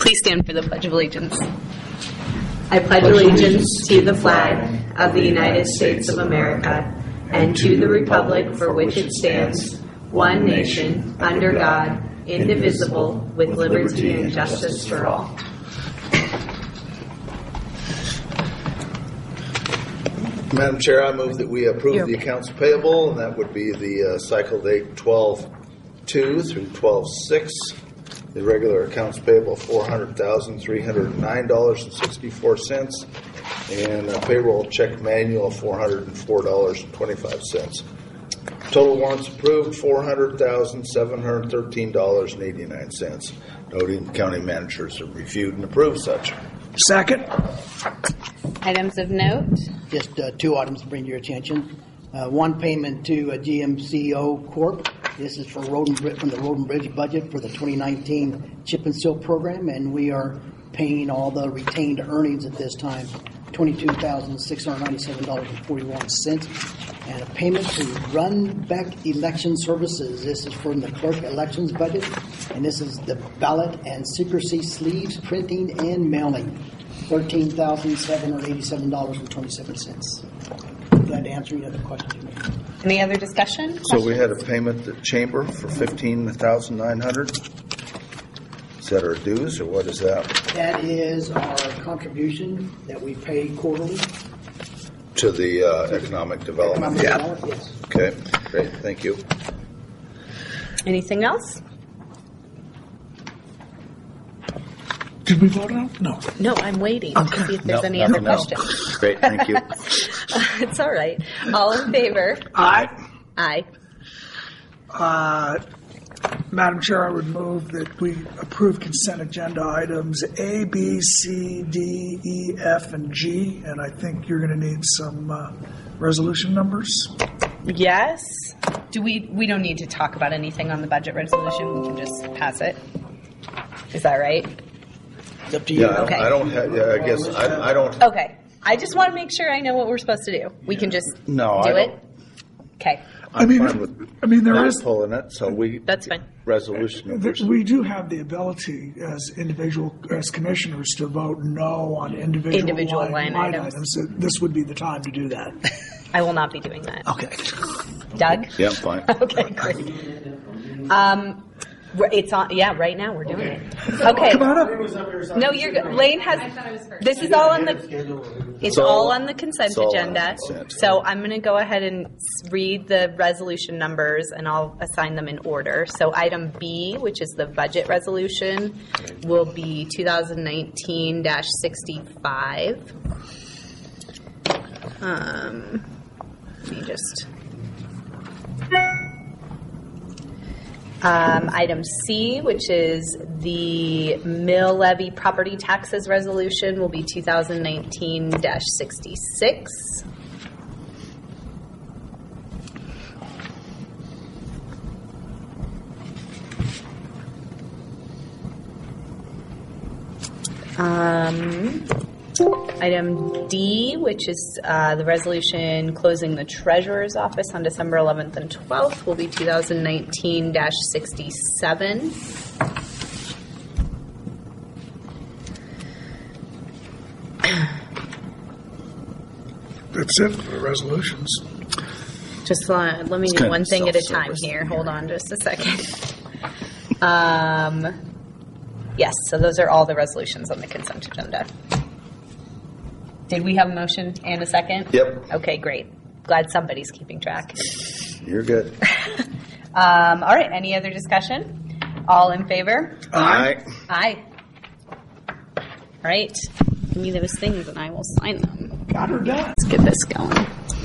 Please stand for the Pledge of Allegiance. I pledge allegiance to the flag of the United States of America and to the republic for which it stands, one nation, under God, indivisible, with liberty and justice for all. Madam Chair, I move that we approve the accounts payable, and that would be the cycle date 12/2 through 12/6. The regular accounts payable $400,309.64, and a payroll check manual of $404.25. Total warrants approved $400,713.89. Noting the county managers have reviewed and approved such. Second. Items of note. Just two items to bring to your attention. One payment to GMCO Corp. This is for from the Road and Bridge budget for the 2019 Chip and Seal program, and we are paying all the retained earnings at this time, $22,697.41, and a payment to Runbeck Election Services. This is from the clerk elections budget, and this is the ballot and secrecy sleeves, printing and mailing, $13,787.27. Glad to answer any other questions you may have. Any other discussion? So we had a payment to Chamber for $15,900. Is that our dues, or what is that? That is our contribution that we pay quarterly. To the economic development. Development, yes. Okay, great. Thank you. Anything else? Did we vote on it? No. No, I'm waiting to see if there's any other questions. Great, thank you. It's all right. All in favor? Aye. Aye. Madam Chair, I would move that we approve consent agenda items A, B, C, D, E, F, and G, and I think you're going to need some resolution numbers. Yes. Do we don't need to talk about anything on the budget resolution. We can just pass it. Is that right? It's up to you. Yeah, Okay. I don't have. Yeah, I guess I don't. Okay. I just want to make sure I know what we're supposed to do. We can just do it. Okay. I'm fine with there not is. pulling it, so That's fine. resolution numbers. We do have the ability as commissioners to vote no on individual line items. So this would be the time to do that. I will not be doing that. Okay. Doug? Yeah, I'm fine. Okay, great. It's on. Yeah, right now we're doing it. Okay. Come on up. No, you're good. Lane has. This is all on the. It's all on the consent agenda. So I'm going to go ahead and read the resolution numbers, and I'll assign them in order. So item B, which is the budget resolution, will be 2019-65. Let me just. Item C, which is the mill levy property taxes resolution, will be 2019-66. Item D, which is the resolution closing the Treasurer's office on December 11th and 12th, will be 2019-67. That's it for the resolutions. Just let me do one thing at a time here. Hold on just a second. Yes, so those are all the resolutions on the consent agenda. Did we have a motion and a second? Yep. Okay, great. Glad somebody's keeping track. You're good. All right, any other discussion? All in favor? Aye. Aye. All right. Give me those things and I will sign them. Got her done. Let's get this going.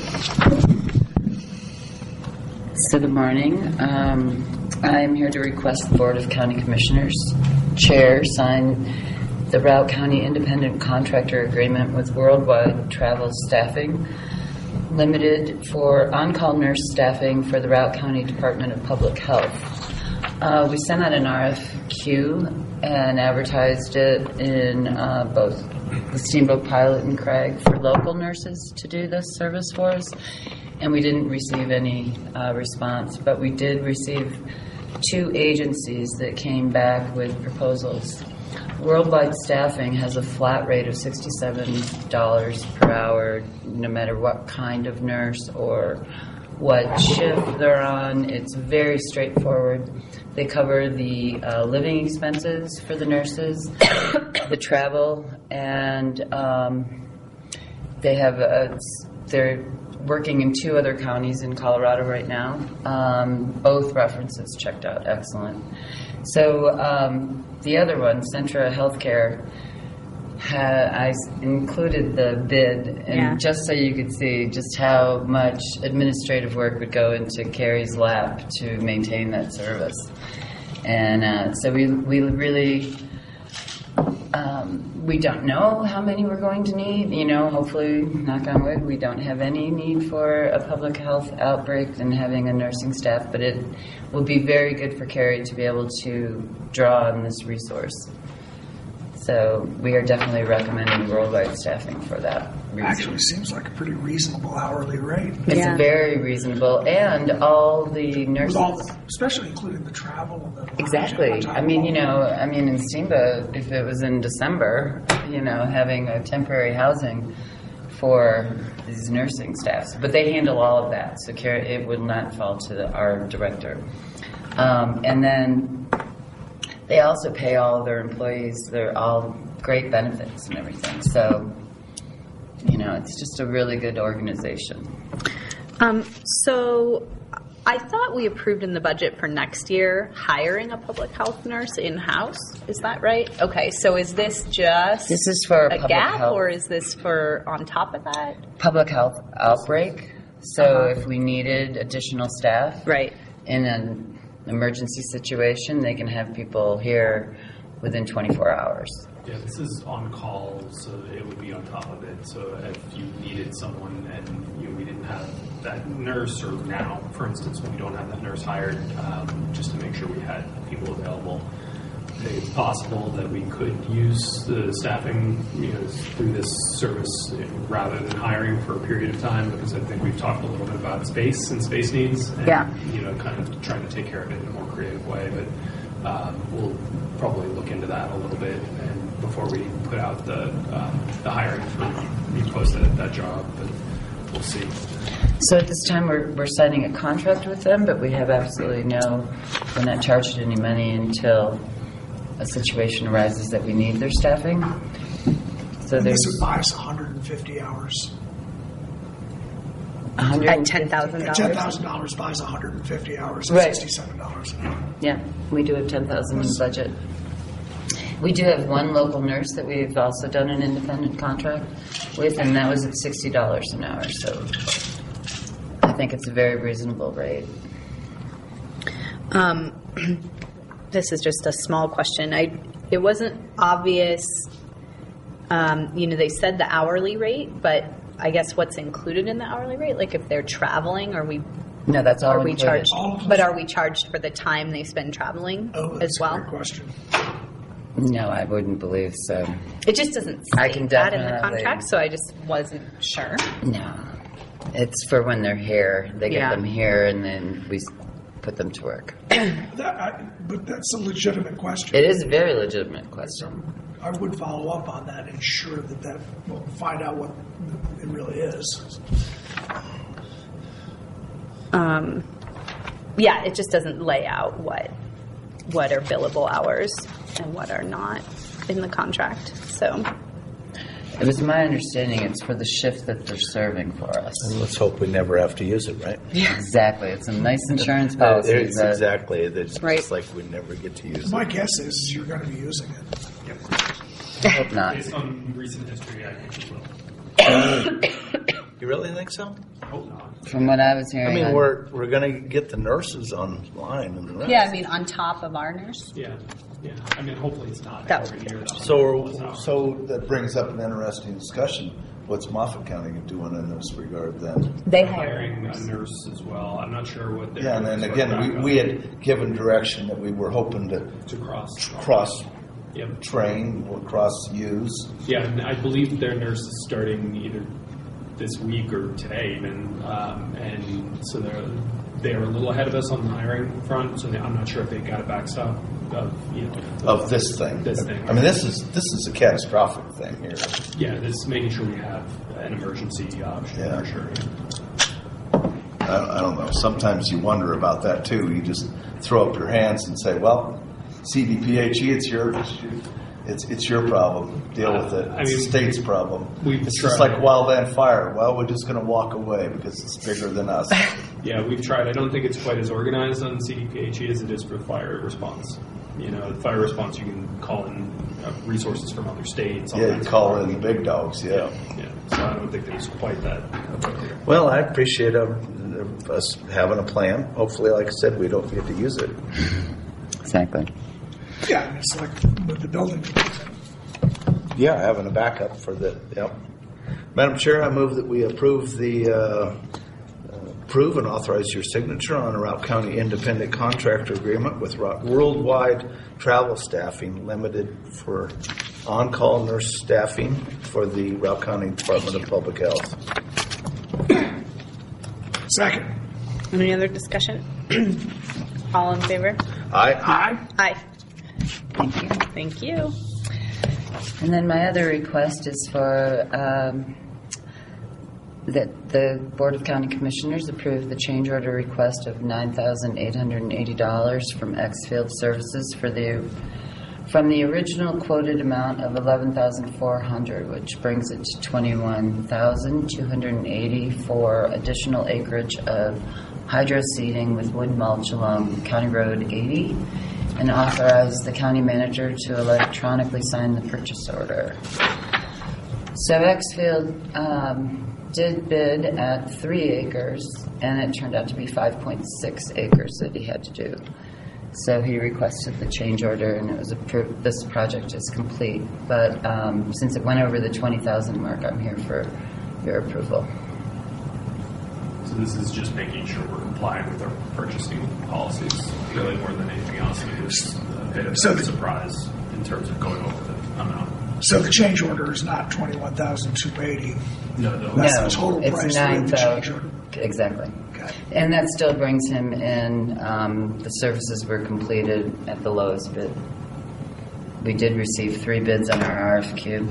So good morning. I'm here to request the Board of County Commissioners Chair sign the Routt County Independent Contractor Agreement with Worldwide Travel Staffing Limited for on-call nurse staffing for the Routt County Department of Public Health. We sent out an RFQ and advertised it in both the Steamboat Pilot and Craig for local nurses to do this service for us, and we didn't receive any response, but we did receive 2 agencies that came back with proposals. Worldwide Staffing has a flat rate of $67 per hour, no matter what kind of nurse or what shift they're on. It's very straightforward. They cover the living expenses for the nurses, the travel, and they're working in 2 other counties in Colorado right now. Both references checked out excellent. So the other one, Centra Healthcare, I included the bid, and just so you could see just how much administrative work would go into Carrie's lap to maintain that service. And so we really, we don't know how many we're going to need. Hopefully, knock on wood, we don't have any need for a public health outbreak and having a nursing staff, but it will be very good for Carrie to be able to draw on this resource. So we are definitely recommending Worldwide Staffing for that reason. Actually seems like a pretty reasonable hourly rate. It's very reasonable, and all the nurses, especially including the travel and the exactly. In Steamboat, if it was in December, having a temporary housing for these nursing staffs, but they handle all of that, so it would not fall to our director. And then they also pay all of their employees. They're all great benefits and everything. So, it's just a really good organization. So I thought we approved in the budget for next year hiring a public health nurse in-house. Is that right? Okay, so is this just this is for a gap, or is this for on top of that? Public health outbreak. So if we needed additional staff in an emergency situation, they can have people here within 24 hours. Yeah, this is on call, so it would be on top of it. So if you needed someone and we didn't have that nurse, or now, for instance, when we don't have that nurse hired, just to make sure we had people available, it's possible that we could use the staffing through this service rather than hiring for a period of time, because I think we've talked a little bit about space and space needs, and kind of trying to take care of it in a more creative way. But we'll probably look into that a little bit and before we put out the hiring for we post that job, but we'll see. So at this time we're signing a contract with them, but we have absolutely we're not charged any money until a situation arises that we need their staffing. So this would buy us 150 hours. At $10,000. $10,000 buys 150 hours at $67 an hour. Yeah, we do have $10,000 in the budget. We do have one local nurse that we've also done an independent contract with, and that was at $60 an hour. So I think it's a very reasonable rate. This is just a small question. It wasn't obvious. They said the hourly rate, but I guess what's included in the hourly rate? Like if they're traveling, are we? No, that's all included. Charged? But are we charged for the time they spend traveling that's as well? A great question. No, I wouldn't believe so. It just doesn't say that in the contract, so I just wasn't sure. No, it's for when they're here. They get them here, and then we put them to work. But that's a legitimate question. It is a very legitimate question. I would follow up on that, ensure that we'll find out what it really is. It just doesn't lay out what are billable hours and what are not in the contract. So it was my understanding it's for the shift that they're serving for us. And let's hope we never have to use it, right? Yeah. Exactly. It's a nice insurance policy. Exactly. It's just like we never get to use it. My guess is you're going to be using it. Yep. I hope not. Based on recent history, I think we will. You really think so? I hope not. From what I was hearing, I mean, we're going to get the nurses online and the rest. Yeah, I mean, on top of our nurse. Yeah. I mean, hopefully it's not That every year. So that brings up an interesting discussion. What's Moffat County doing in this regard then? They hiring a nurse as well. I'm not sure what they're and then again, we had given direction that we were hoping to cross train or cross use. Yeah, and I believe their nurse is starting either this week or today even, and so they're a little ahead of us on the hiring front, so I'm not sure if they got a backstop of this thing. This thing. I mean, this is a catastrophic thing here. Yeah, this is making sure we have an emergency option for sure. I don't know. Sometimes you wonder about that too. You just throw up your hands and say, "Well, CDPHE, it's your problem. Deal with it. It's the state's problem. It's just like wildland fire. Well, we're just going to walk away because it's bigger than us." Yeah, we've tried. I don't think it's quite as organized on CDPHE as it is for fire response. The fire response, you can call in resources from other states. Yeah, you call in the big dogs. Yeah. So I don't think there's quite that. Well, I appreciate us having a plan. Hopefully, like I said, we don't forget to use it. Exactly. Yeah, it's like with the building. Yeah, having a backup for the. Yep. Madam Chair, I move that we approve approve and authorize your signature on a Routt County independent contractor agreement with Worldwide Travel Staffing Limited for on-call nurse staffing for the Routt County Department of Public Health. Second. Any other discussion? All in favor? Aye. Aye. Thank you. Thank you. And then my other request is for that the Board of County Commissioners approve the change order request of $9,880 from Xfield Services from the original quoted amount of $11,400, which brings it to $21,280 for additional acreage of hydro seeding with wood mulch along County Road 80, and authorize the county manager to electronically sign the purchase order. So Xfield did bid at 3 acres, and it turned out to be 5.6 acres that he had to do. So he requested the change order, and it was approved. This project is complete, but since it went over the 20,000 mark, I'm here for your approval. So this is just making sure we're complying with our purchasing policies, really more than anything else. It was a bit of a surprise in terms of going over the amount. So the change order is not $21,280. No, That's the total it's price for the change order. Exactly. Okay. And that still brings him in. The services were completed at the lowest bid. We did receive 3 bids on our RFQ.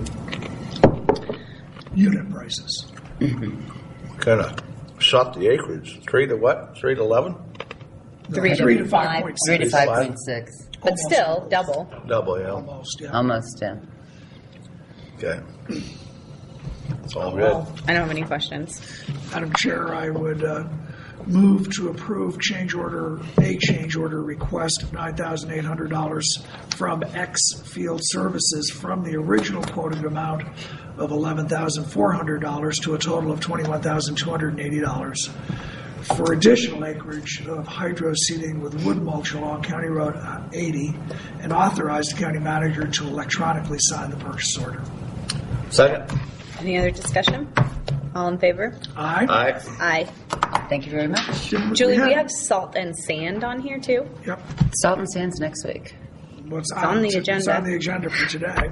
Unit prices. Kind of shot the acreage. 3 to what? 3 to 11? 3 to 5.6. 3 to 5.6. But still, double. Double, yeah. Almost, yeah. Almost, yeah. Okay. It's all good. I don't have any questions. Madam Chair, I would move to approve a change order request of $9,800 from Xfield Services from the original quoted amount of $11,400 to a total of $21,280 for additional acreage of hydro seeding with wood mulch along County Road 80, and authorize the county manager to electronically sign the purchase order. Second. Any other discussion? All in favor? Aye. Aye. Aye. Thank you very much. Julie, we have salt and sand on here too. Yep. Salt and sands next week. What's on the It's agenda. on the agenda for today.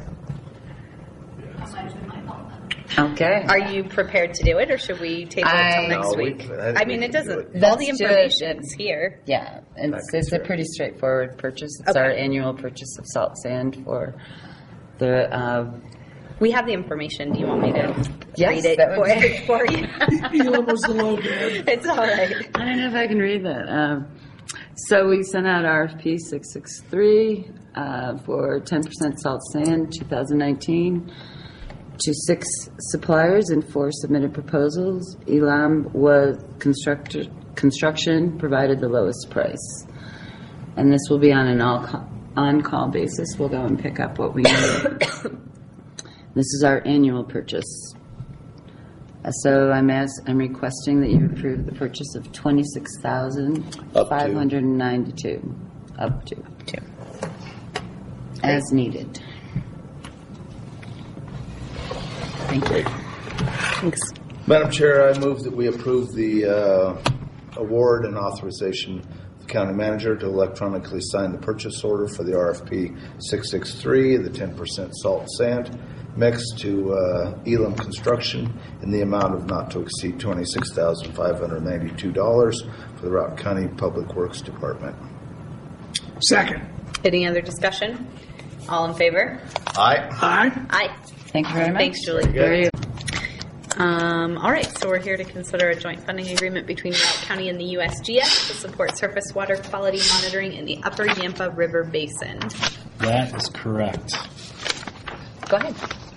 Okay. Are you prepared to do it, or should we table it till next week? I mean, it doesn't. All the Let's do it. information's here. Yeah, it's a pretty straightforward purchase. It's Okay. our annual purchase of salt sand for the. We have the information. Do you want me to Yes, read it that would for you? Elam was the low bid. It's all right. I don't know if I can read that. So we sent out RFP 663 for 10% salt sand 2019 to 6 suppliers and 4 submitted proposals. Elam was construction provided the lowest price, and this will be on an on-call basis. We'll go and pick up what we need. This is our annual purchase. So I'm requesting that you approve the purchase of $26,592 up to as needed. Thank you. Thanks. Madam Chair, I move that we approve the award and authorization of the county manager to electronically sign the purchase order for the RFP 663, the 10% salt sand mix to Elam Construction in the amount of not to exceed $26,592 for the Routt County Public Works Department. Second. Any other discussion? All in favor? Aye. Aye. Thank you very much. Thanks, Julie. Very All right, so we're here to consider a joint funding agreement between Routt County and the USGS to support surface water quality monitoring in the Upper Yampa River Basin. That is correct. Go ahead.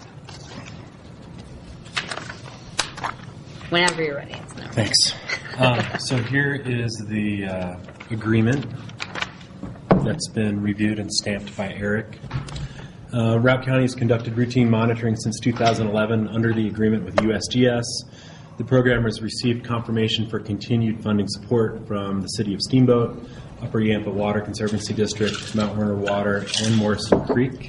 Whenever you're ready. It's not Thanks. So here is the agreement that's been reviewed and stamped by Eric. Routt County has conducted routine monitoring since 2011 under the agreement with USGS. The program has received confirmation for continued funding support from the City of Steamboat, Upper Yampa Water Conservancy District, Mount Werner Water, and Morrison Creek.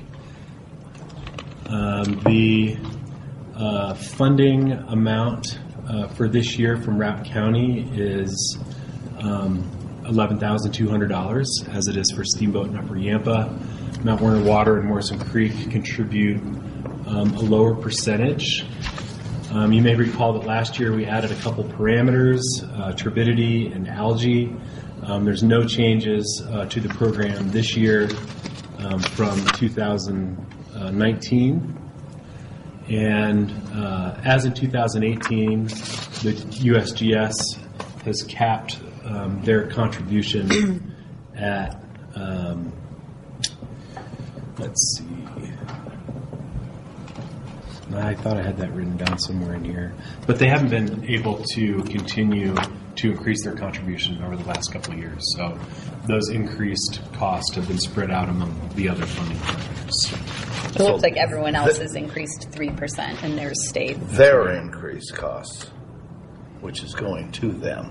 The funding amount for this year from Routt County is $11,200, as it is for Steamboat and Upper Yampa. Mount Werner Water and Morrison Creek contribute a lower percentage. You may recall that last year we added a couple parameters, turbidity and algae. There's no changes to the program this year from 2019. And as in 2018, the USGS has capped their contribution at, let's see, I thought I had that written down somewhere in here. But they haven't been able to continue to increase their contribution over the last couple of years. So those increased costs have been spread out among the other funding partners. It looks like everyone else has increased 3% and theirs stayed. Their increased costs, which is going to them.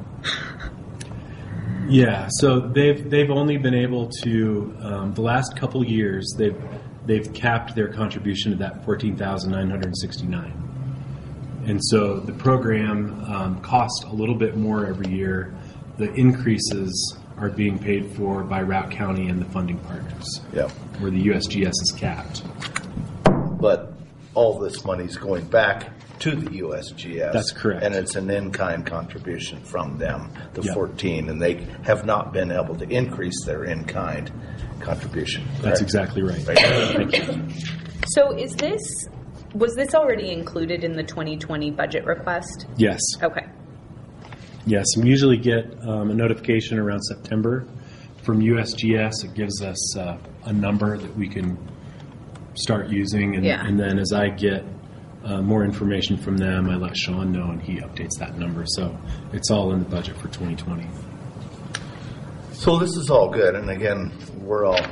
Yeah, so they've only been able to the last couple years they've capped their contribution to that $14,969, and so the program costs a little bit more every year. The increases are being paid for by Routt County and the funding partners. Yeah, where the USGS is capped. But all this money is going back to the USGS. That's correct. And it's an in-kind contribution from them, the Yep. 14, and they have not been able to increase their in-kind contribution. That's correct? exactly right. Thank you. So was this already included in the 2020 budget request? Yes. Okay. Yes, we usually get a notification around September from USGS. It gives us a number that we can start using, and then as I get more information from them, I let Sean know, and he updates that number. So it's all in the budget for 2020. So this is all good, and again, we're all.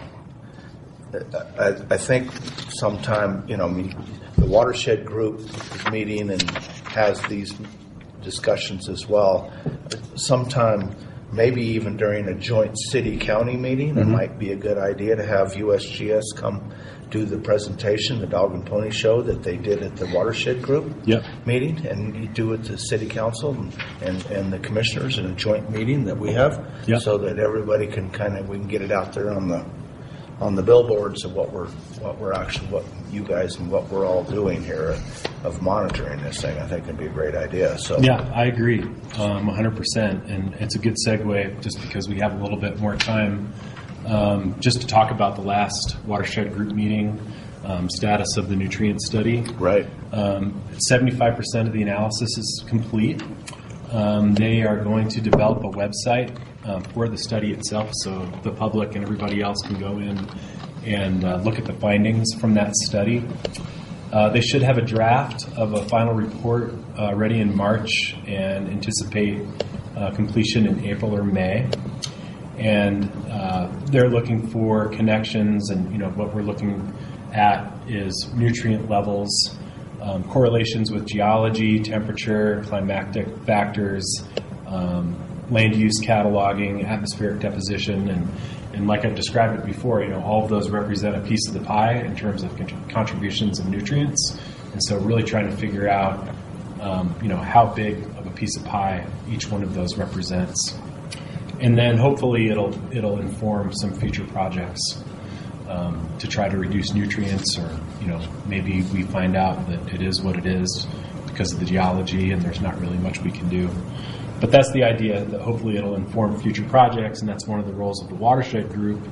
I think sometime the watershed group is meeting and has these discussions as well. Sometime, maybe even during a joint city-county meeting, it might be a good idea to have USGS come do the presentation, the dog and pony show that they did at the watershed group meeting, and you do it to city council and the commissioners in a joint meeting that we have, so that everybody can we can get it out there on the billboards of what you guys and what we're all doing here of monitoring this thing. I think it'd be a great idea. So yeah, I agree 100%, and it's a good segue just because we have a little bit more time just to talk about the last watershed group meeting, status of the nutrient study. Right. 75% of the analysis is complete. They are going to develop a website for the study itself, so the public and everybody else can go in and look at the findings from that study. They should have a draft of a final report ready in March and anticipate completion in April or May. And they're looking for connections, and what we're looking at is nutrient levels, correlations with geology, temperature, climatic factors, land use cataloging, atmospheric deposition, and like I've described it before, all of those represent a piece of the pie in terms of contributions of nutrients, and so really trying to figure out, how big of a piece of pie each one of those represents, and then hopefully it'll inform some future projects to try to reduce nutrients, or maybe we find out that it is what it is because of the geology, and there's not really much we can do. But that's the idea, that hopefully it'll inform future projects, and that's one of the roles of the watershed group,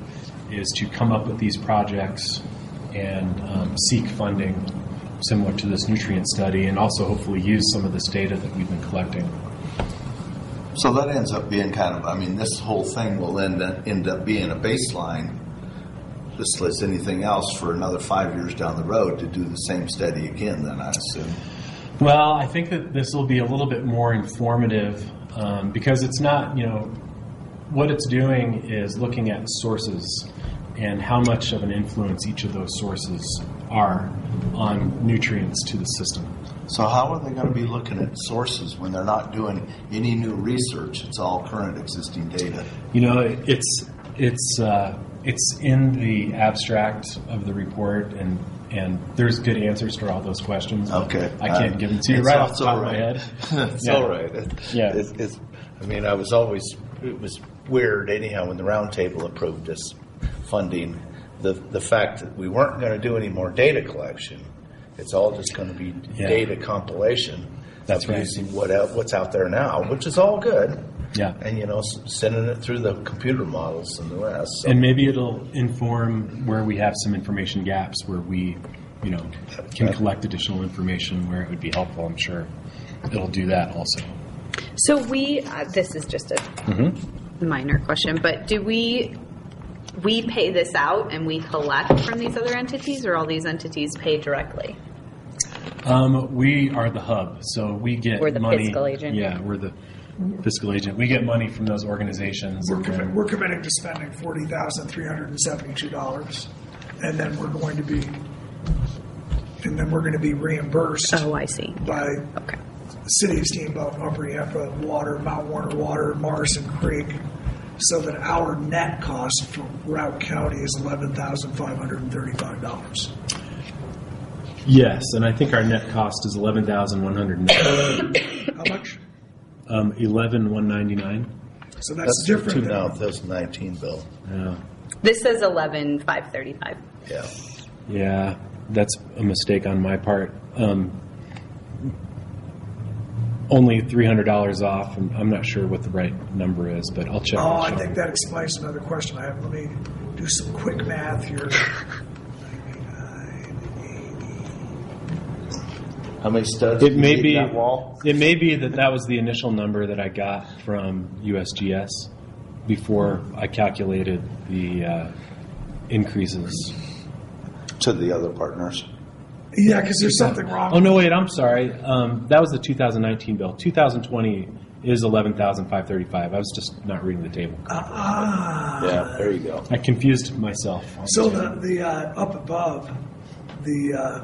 is to come up with these projects and seek funding similar to this nutrient study, and also hopefully use some of this data that we've been collecting. So that ends up being this whole thing will end up being a baseline, just as anything else, for another 5 years down the road to do the same study again, then I assume. Well, I think that this will be a little bit more informative because it's not, what it's doing is looking at sources and how much of an influence each of those sources are on nutrients to the system. So how are they going to be looking at sources when they're not doing any new research? It's all current existing data. It's in the abstract of the report, and there's good answers for all those questions. Okay. I can't give them to you right off the top of my head. It's all right. It was weird anyhow when the roundtable approved this funding. The fact that we weren't going to do any more data collection, it's all just going to be data compilation. That's right. Using what's out there now, which is all good. Yeah. And, sending it through the computer models and the rest. So. And maybe it'll inform where we have some information gaps where we, can collect additional information where it would be helpful. I'm sure it'll do that also. So this is just a minor question, but do we pay this out and we collect from these other entities, or all these entities pay directly? We are the hub, so we get We're the money. fiscal agent. Yeah, we're the fiscal agent. We get money from those organizations. We're committing to spending $40,372, and then we're going to be reimbursed. Oh, I see. By the City of Steamboat, Upper Yampa Water, Mount Warner Water, Morrison Creek, so that our net cost for Routt County is $11,535. Yes, and I think our net cost is $11,190. How much? $11,199. So that's different than 2019 bill. Yeah. This says $11,535. Yeah. Yeah, that's a mistake on my part. Only $300 off, and I'm not sure what the right number is, but I'll check. I think that explains another question I have. Let me do some quick math here. How many studs? It may be that wall? It may be that was the initial number that I got from USGS before I calculated the increases to the other partners. Yeah, because there's something wrong. Oh no, wait! I'm sorry. That was the 2019 bill. 2020 is $11,535. I was just not reading the table. Yeah, there you go. I confused myself. So the up above the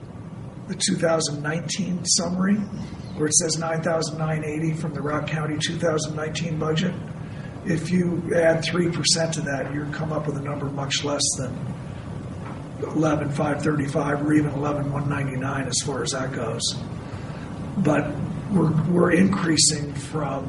2019 summary, where it says $9,980 from the Routt County 2019 budget, if you add 3% to that, you come up with a number much less than $11,535 or even $11,199 as far as that goes. But we're increasing from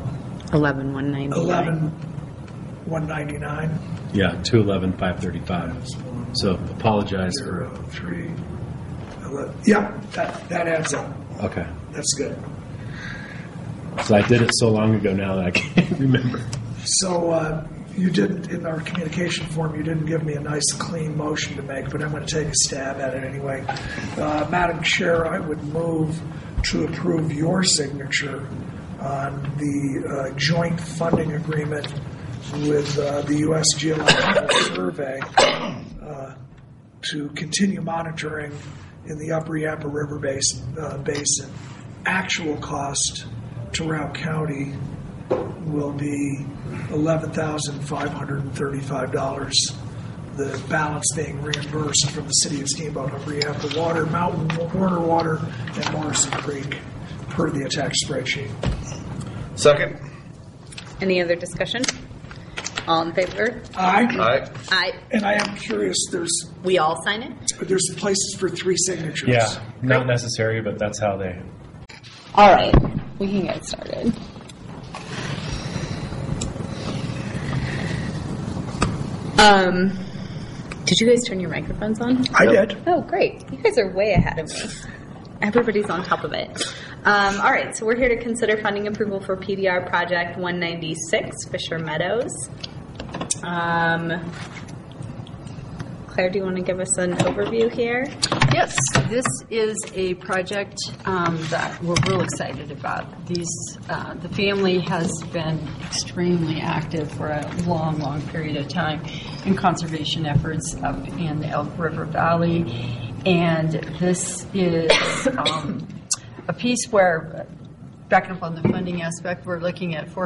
$11,199. Yeah, to $11,535. So apologize for 3. Yeah, that adds up. Okay. That's good. So I did it so long ago now that I can't remember. So you didn't, in our communication form, you didn't give me a nice clean motion to make, but I'm going to take a stab at it anyway. Madam Chair, I would move to approve your signature on the joint funding agreement with the U.S. Geological Survey to continue monitoring in the Upper Yampa River Basin. Actual cost to Routt County will be $11,535. The balance being reimbursed from the City of Steamboat, Upper Yampa Water, Mountain Warner Water, and Morrison Creek, per the attached spreadsheet. Second. Any other discussion? All in favor? Aye. Aye. And I am curious, We all sign it? there's places for 3 signatures. Yeah, not necessary, but that's how they. All right. We can get started. Did you guys turn your microphones on? I did. Oh, great. You guys are way ahead of me. Everybody's on top of it. All right, so we're here to consider funding approval for PDR Project 196, Fisher Meadows. Claire, do you want to give us an overview here? Yes, this is a project that we're real excited about. The family has been extremely active for a long, long period of time in conservation efforts up in the Elk River Valley. And this is a piece where, backing up on the funding aspect, we're looking at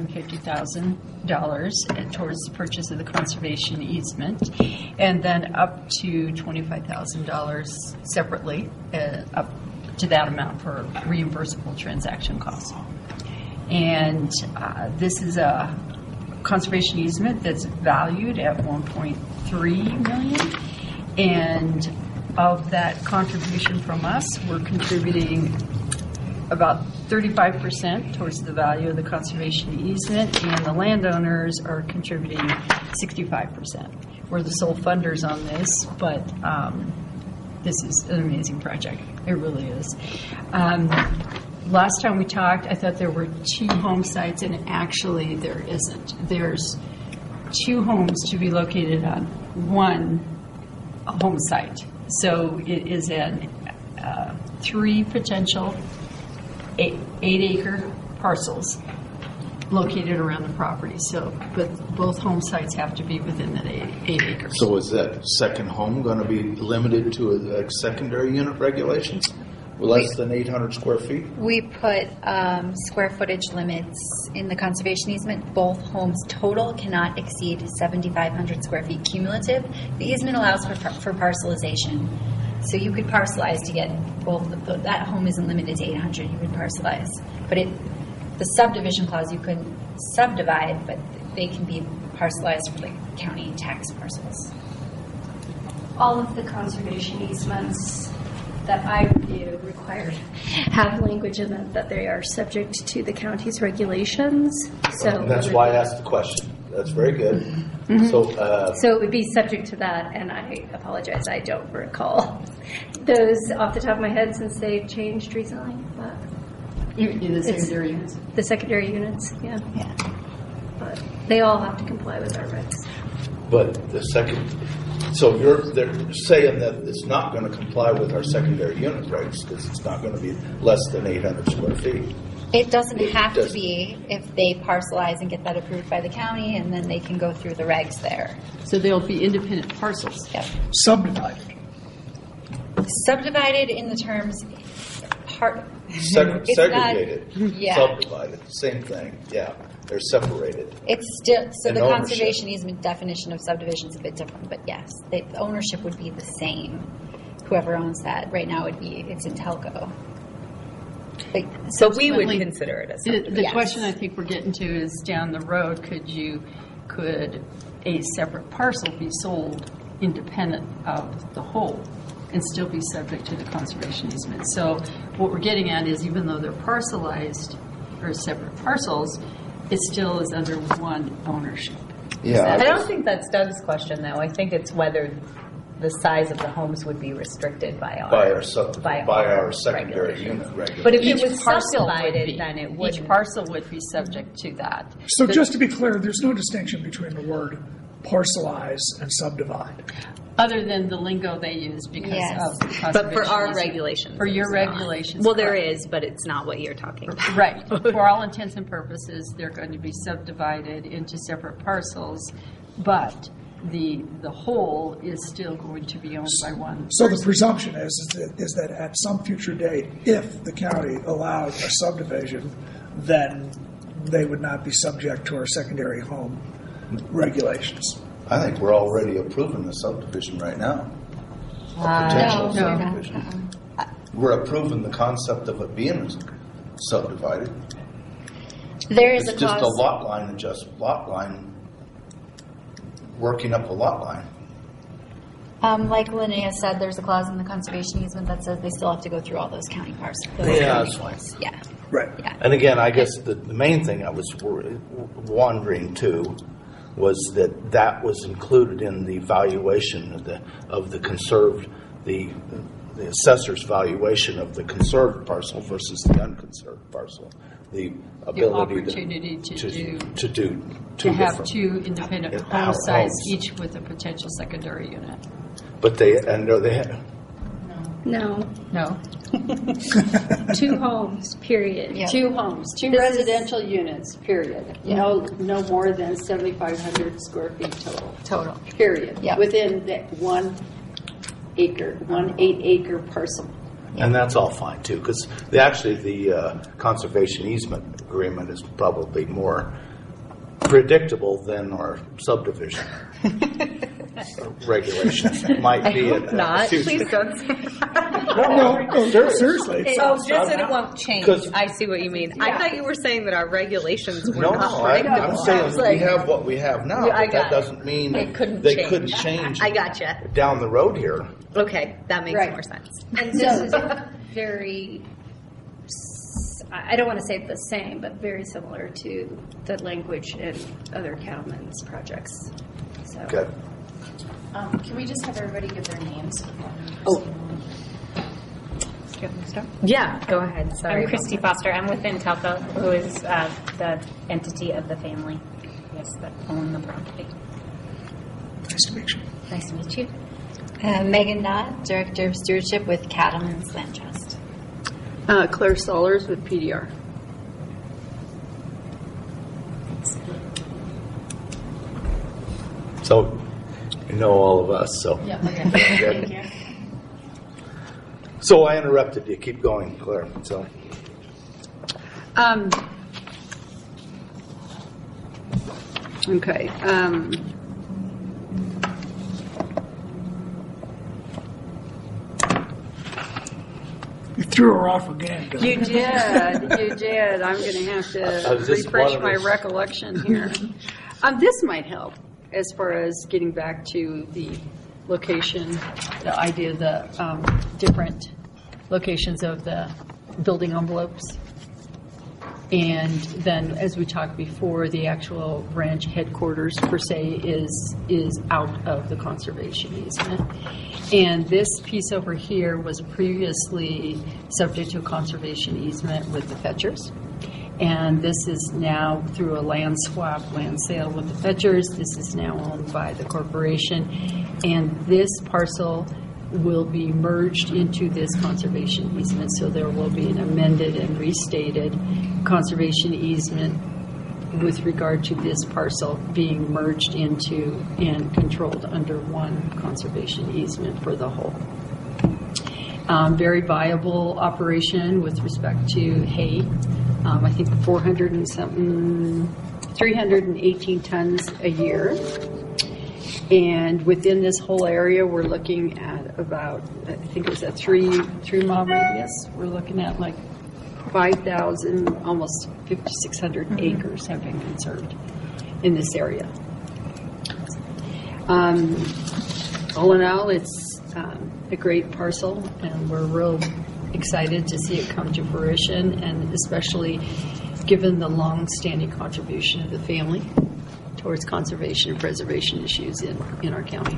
$450,000 towards the purchase of the conservation easement, and then up to $25,000 separately, up to that amount for reimbursable transaction costs. And this is a conservation easement that's valued at $1.3 million, and of that contribution from us, we're contributing about 35% towards the value of the conservation easement, and the landowners are contributing 65%. We're the sole funders on this, but this is an amazing project. It really is. Last time we talked, I thought there were 2 home sites, and actually there isn't. There's 2 homes to be located on 1 home site. So it is 3 potential 8-acre parcels located around the property. So, but both home sites have to be within that 8 acres. So is that second home going to be limited to a secondary unit regulations? Less than 800 square feet? We put square footage limits in the conservation easement. Both homes total cannot exceed 7,500 square feet cumulative. The easement allows for parcelization. So you could parcelize to get both. That home isn't limited to 800. You could parcelize. But the subdivision clause, you couldn't subdivide, but they can be parcelized for like county tax parcels. All of the conservation easements that I review have language in them that they are subject to the county's regulations. So that's why I asked the question. That's very good. Mm-hmm. So it would be subject to that, and I apologize, I don't recall those off the top of my head since they've changed recently. But the secondary units? The secondary units, yeah. But they all have to comply with our regs. But so they're saying that it's not going to comply with our secondary unit regs because it's not going to be less than 800 square feet. It doesn't have to be if they parcelize and get that approved by the county, and then they can go through the regs there. So they'll be independent parcels. Yep. Subdivided. Subdivided in the terms Segregated, yeah. Subdivided, same thing. Yeah, they're separated. It's still so And the ownership. conservation easement definition of subdivision is a bit different, but yes, the ownership would be the same. Whoever owns that right now it's in Telco. So we would consider it a subdivision. The question I think we're getting to is down the road, could a separate parcel be sold independent of the whole and still be subject to the conservation easement? So what we're getting at is even though they're parcelized or separate parcels, it still is under one ownership. Yeah, I don't think that's Doug's question, though. I think it's whether the size of the homes would be restricted by our secondary unit regulations. But if Each it was parcel subdivided, would be. then it would. Each parcel would be subject to that. So just to be clear, there's no distinction between the word parcelize and subdivide. Other than the lingo they use because Yes. of the conservation But for our easement. regulations. For your it's not. regulations. Well, there correct. is, but it's not what you're talking about. Right. For all intents and purposes, they're going to be subdivided into separate parcels, but the whole is still going to be owned by one So the person. presumption is that at some future date, if the county allowed a subdivision, then they would not be subject to our secondary home regulations. I think we're already approving the subdivision right now. A potential No, we're not. subdivision. We're approving the concept of it being subdivided. There is It's a just clause. a lot line, working up a lot line. Like Linnea said, there's a clause in the conservation easement that says they still have to go through all those county parcels. Yeah, that's fine. Yeah. Right. Yeah. And again, I guess the main thing I was wondering too was that was included in the valuation of the conserved, the assessor's valuation of the conserved parcel versus the unconserved parcel. The ability opportunity to do to have different- two independent Yeah, home sites, homes. each with a potential secondary unit. But they have. No. No. 2 homes, period. Yeah. 2 homes, 2 residential units, period. No more than 7,500 square feet total. Period. Yeah. Within that 1 acre, 1 8-acre parcel. And that's all fine too, because the conservation easement agreement is probably more predictable than our subdivision regulations. Might be I hope not. Please don't say No, seriously. Oh, just that it won't change. 'Cause- I see what you mean. I thought you were saying that our regulations were No, not I'm predictable. saying Like, we have what we have now, Yeah, I but got that it. doesn't mean It couldn't they change. couldn't change I gotcha. down the road here. Okay, that makes Right. more sense. And this is very, I don't want to say the same, but very similar to the language in other Cattlemen's projects. So. Okay. Can we just have everybody give their names? Oh. Yeah, go ahead. Sorry. I'm Christy Foster. I'm with Intelco, who is the entity of the family, that own the property. Nice to meet you. Nice to meet you. Megan Knott, Director of Stewardship with Cattlemen's Land Trust. Claire Sollers with PDR. So you know all of us. So Yeah, okay. Thank you. So I interrupted you. Keep going, Claire. So Okay. You threw her off again. Doug. You did. You did. I'm going to have to just refresh one of my those- recollection here. This might help as far as getting back to the location, the idea of the different locations of the building envelopes. And then, as we talked before, the actual ranch headquarters per se is out of the conservation easement. And this piece over here was previously subject to a conservation easement with the Fetchers. And this is now, through a land swap, land sale with the Fetchers, this is now owned by the corporation. And this parcel will be merged into this conservation easement. So there will be an amended and restated conservation easement with regard to this parcel being merged into and controlled under one conservation easement for the whole. Very viable operation with respect to hay. I think 318 tons a year. And within this whole area, we're looking at about, I think it was a 3-mile radius. We're looking at like 5,000, almost 5,600 acres have been conserved in this area. All in all, it's a great parcel, and we're real excited to see it come to fruition, and especially given the long-standing contribution of the family towards conservation and preservation issues in our county.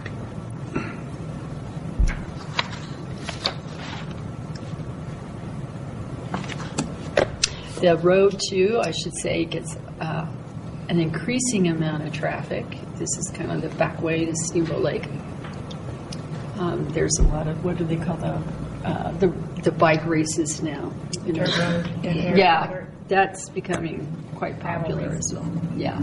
The road, too, I should say, gets an increasing amount of traffic. This is kind of the back way to Steamboat Lake. There's a lot of, what do they call the bike races now? Yeah, that's becoming quite popular as well. Yeah.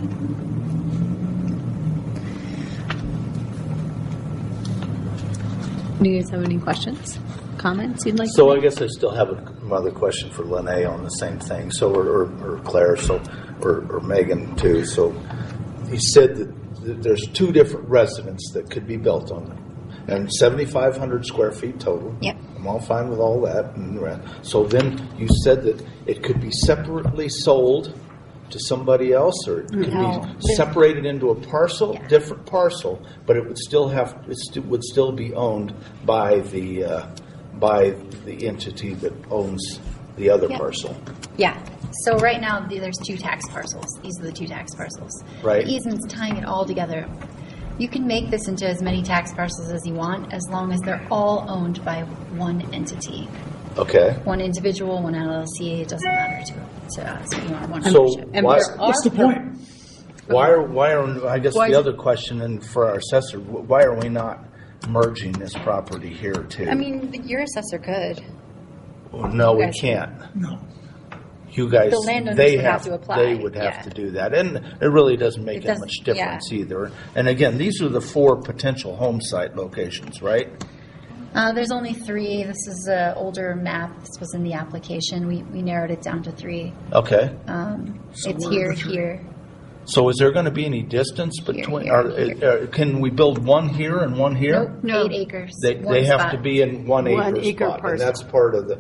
Do you guys have any questions, comments you'd like So to I make? guess I still have another question for Lene on the same thing. So, or Claire, or Megan too. So, you said that there's 2 different residences that could be built on them, and 7,500 square feet total. Yep. I'm all fine with all that. So then you said that it could be separately sold to somebody else, or it could be separated into a parcel, different parcel, but it would still would still be owned by the entity that owns the other parcel. Yeah. So right now, there's 2 tax parcels. These are the 2 tax parcels. Right. The easement's tying it all together. You can make this into as many tax parcels as you want, as long as they're all owned by one entity. Okay. One individual, one LLC, it doesn't matter to us. You want one So ownership. What's the point? Why are I guess the other question, and for our assessor, why are we not merging this property here too. I mean, your assessor could. No, we guys- can't. No. You guys, The landowners they would have to apply, They would have yeah. to do that, and it really doesn't make It that doesn't- much difference either. And again, these are the 4 potential home site locations, right? There's only 3. This is an older map. This was in the application. We narrowed it down to 3. Okay. So It's where are here, the 3? here. So is there going to be any distance between? here. Can we build one here and one here? Nope, No. 8 acres. They one have spot. to be in 1 1 acre acre spot, and parcel. that's part of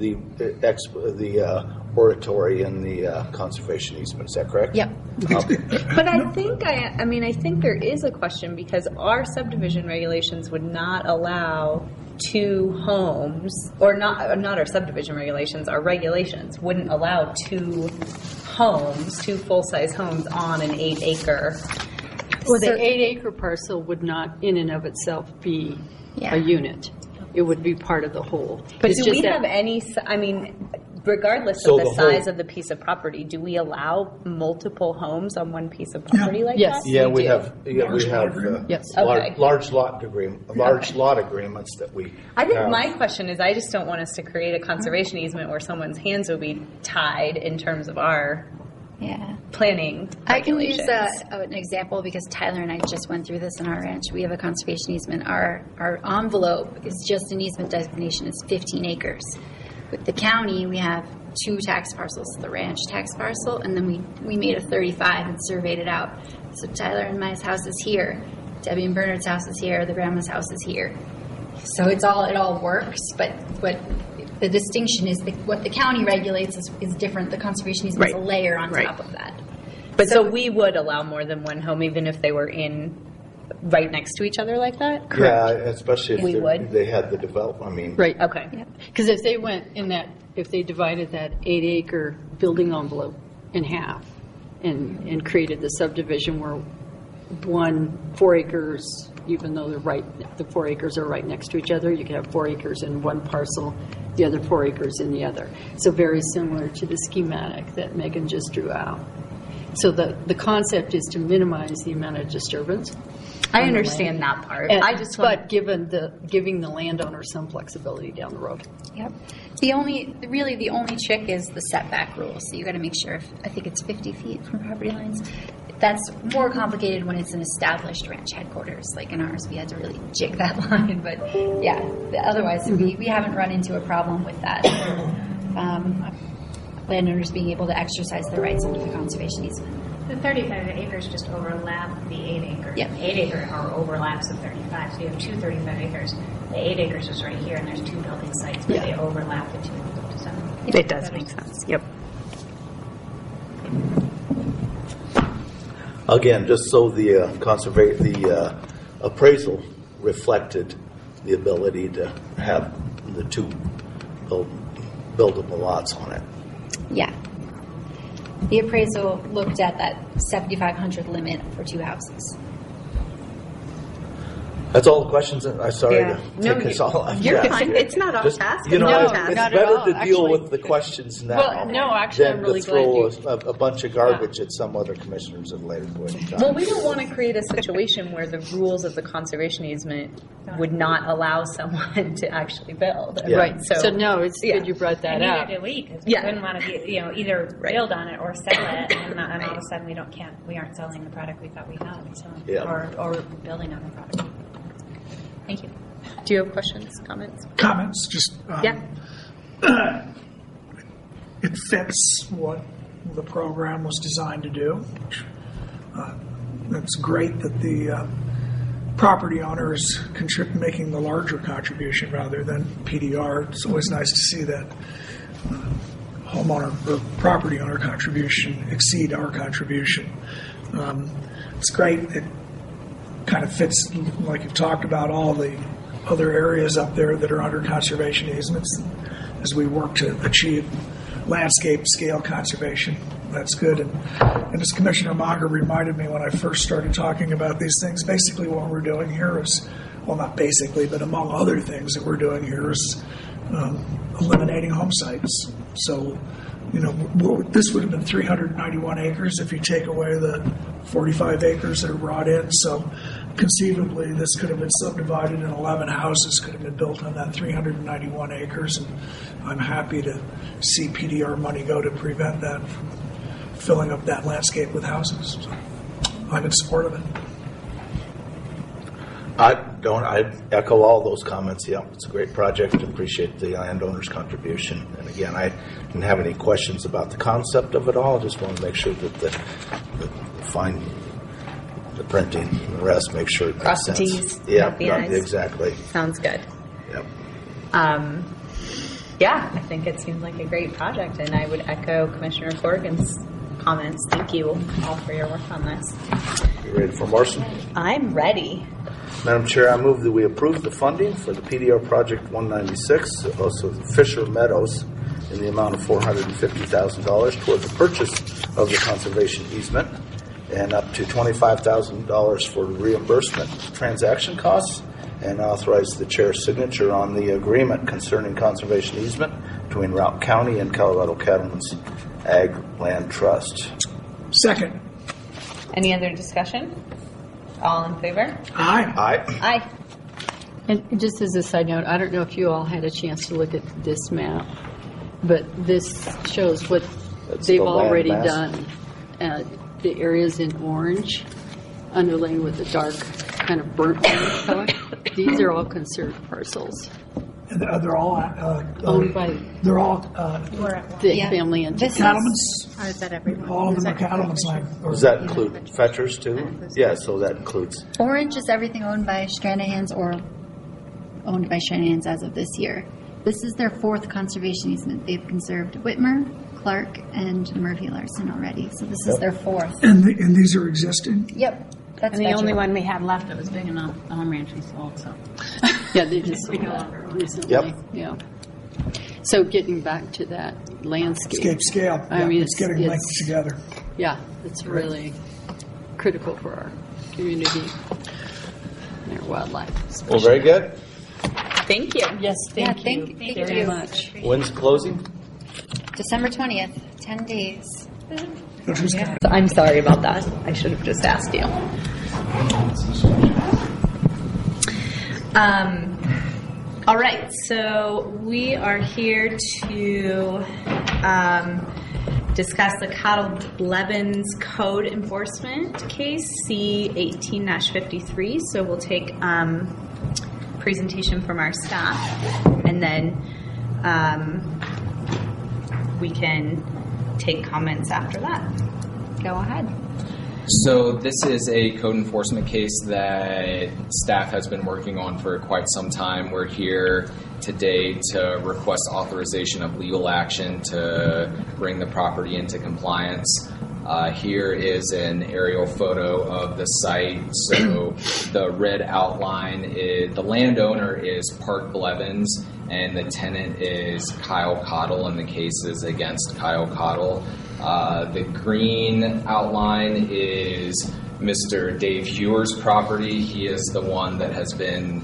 the oratory and the conservation easement. Is that correct? Yep. Okay. But I think I think there is a question because our subdivision regulations would not allow 2 homes, or not our subdivision regulations. Our regulations wouldn't allow 2 homes, 2 full-size homes on an 8 acre. Well, the 8 acre parcel would not in and of itself be Yeah. a unit. It would be part of the whole. But It's do just we that- have any? I mean, regardless So of the the whole- size of the piece of property, do we allow multiple homes on one piece of property like Yes. that? Yeah, we do. have. Yeah, we Large lot have agreement? Yes. Okay. large lot agreements that we. I think have. my question is, I just don't want us to create a conservation easement where someone's hands will be tied in terms of our Yeah. planning I can use regulations. an example because Tyler and I just went through this in our ranch. We have a conservation easement. Our envelope is just an easement designation. It's 15 acres. With the county, we have 2 tax parcels, the ranch tax parcel, and then we made a 35 and surveyed it out. So Tyler and my house is here. Debbie and Bernard's house is here. The grandma's house is here. So it all works, but the distinction is what the county regulates is different. The conservation easement is a Right. layer on Right. top of that. But so we would allow more than one home, even if they were in right next to each other like that? Yeah, especially We if would. they had the development. I mean, Right. Okay. Because if they went if they divided that 8 acre building envelope in half and created the subdivision where 4 acres, even though the 4 acres are right next to each other, you could have 4 acres in one parcel, the other 4 acres in the other. So very similar to the schematic that Megan just drew out. So the concept is to minimize the amount of disturbance. I on the understand land. that part. And- I just want but giving the landowner some flexibility down the road. Yep. The only trick is the setback rules. So you got to make sure. I think it's 50 feet from property lines. That's more complicated when it's an established ranch headquarters. Like in ours, we had to really jig that line. But yeah, otherwise we haven't run into a problem with that. Landowners being able to exercise their rights under the conservation easement. The 35 acres just overlap the 8 acre. Yep. 8 acre are overlaps of 35, so you have 2 35 acres. The 8 acres is right here, and there's 2 building sites, but they overlap the 2. So It does make sense. Yep. again, just so the appraisal reflected the ability to have the 2 buildable lots on it. Yeah. The appraisal looked at that 7,500 limit for 2 houses. That's all the questions. I'm sorry Yeah. to take us all off You're track. fine. It's not off Just, task. you know, It's it's on task. it's Not at better all, to deal actually. with the questions now Well, no, actually, than I'm really to throw glad a bunch of garbage at some other commissioners at a later point in time. Well, we don't want to create a situation where the rules of the conservation easement would not allow someone to actually build. Yeah. Right. So no, it's Yeah. good you brought that and up. neither do we, because Yeah. we wouldn't want to be, either build on it or sell it, and all of a sudden we aren't selling the product we thought we had, so, Yeah. or building on the product. Thank you. Do you have questions, comments? Comments, just. Yeah. It fits what the program was designed to do. It's great that the property owner is making the larger contribution rather than PDR. It's always nice to see that homeowner or property owner contribution exceed our contribution. It's great. It kind of fits, like you've talked about, all the other areas up there that are under conservation easements as we work to achieve landscape scale conservation. That's good. And as Commissioner Mager reminded me when I first started talking about these things, basically what we're doing here is, well, not basically, but among other things that we're doing here is eliminating home sites. So, this would have been 391 acres if you take away the 45 acres that are brought in. So conceivably, this could have been subdivided and 11 houses could have been built on that 391 acres. And I'm happy to see PDR money go to prevent that from filling up that landscape with houses. So I'm in support of it. I echo all those comments. Yeah, it's a great project. Appreciate the landowner's contribution. And again, I didn't have any questions about the concept of it all. I just want to make sure that the printing and the rest, make sure it makes Cross the sense. T's, Yeah, dot the I's. exactly. Sounds good. Yep. Yeah, I think it seems like a great project, and I would echo Commissioner Corrigan's comments. Thank you all for your work on this. You ready for Marson? I'm ready. Madam Chair, I move that we approve the funding for the PDR Project 196, also the Fisher Meadows, in the amount of $450,000 toward the purchase of the conservation easement, and up to $25,000 for reimbursement transaction costs, and authorize the chair's signature on the agreement concerning conservation easement between Routt County and Colorado Cattlemen's Ag Land Trust. Second. Any other discussion? All in favor? Aye. Aye. Aye. And just as a side note, I don't know if you all had a chance to look at this map, but this shows what That's they've the land already mass. done. The areas in orange, underlain with the dark kind of burnt orange color, these are all conserved parcels. And they're all Owned by they're all the family entities. cattlemen's. Or is that everyone? All of them are cattlemen's land. Does that include fetchers too? Yeah, so that includes. Orange is everything owned by Stranahan's or owned by Stranahan's as of this year. This is their fourth conservation easement. They've conserved Whitmer, Clark, and Murphy Larson already. So this is their fourth. And these are existing? Yep. That's And the only federal. one we had left that was big enough, the home ranch we sold, so. Yeah, they just sold that recently. Yep. Yeah. So getting back to that landscape. Scale. I mean, it's getting linked together. Yeah, it's really critical for our community and our wildlife. Well, very good. Thank you. Yes, thank Yeah, you thank very you. much. When's closing? December 20th, 10 days. I'm sorry about that. I should have just asked you. All right, so we are here to discuss the Cattle Blevins Code Enforcement case, C18-53. So we'll take presentation from our staff, and then we can take comments after that. Go ahead. So this is a code enforcement case that staff has been working on for quite some time. We're here today to request authorization of legal action to bring the property into compliance. Here is an aerial photo of the site. So the red outline is the landowner is Park Blevins, and the tenant is Kyle Cottle, and the case is against Kyle Cottle. The green outline is Mr. Dave Hewer's property. He is the one that has been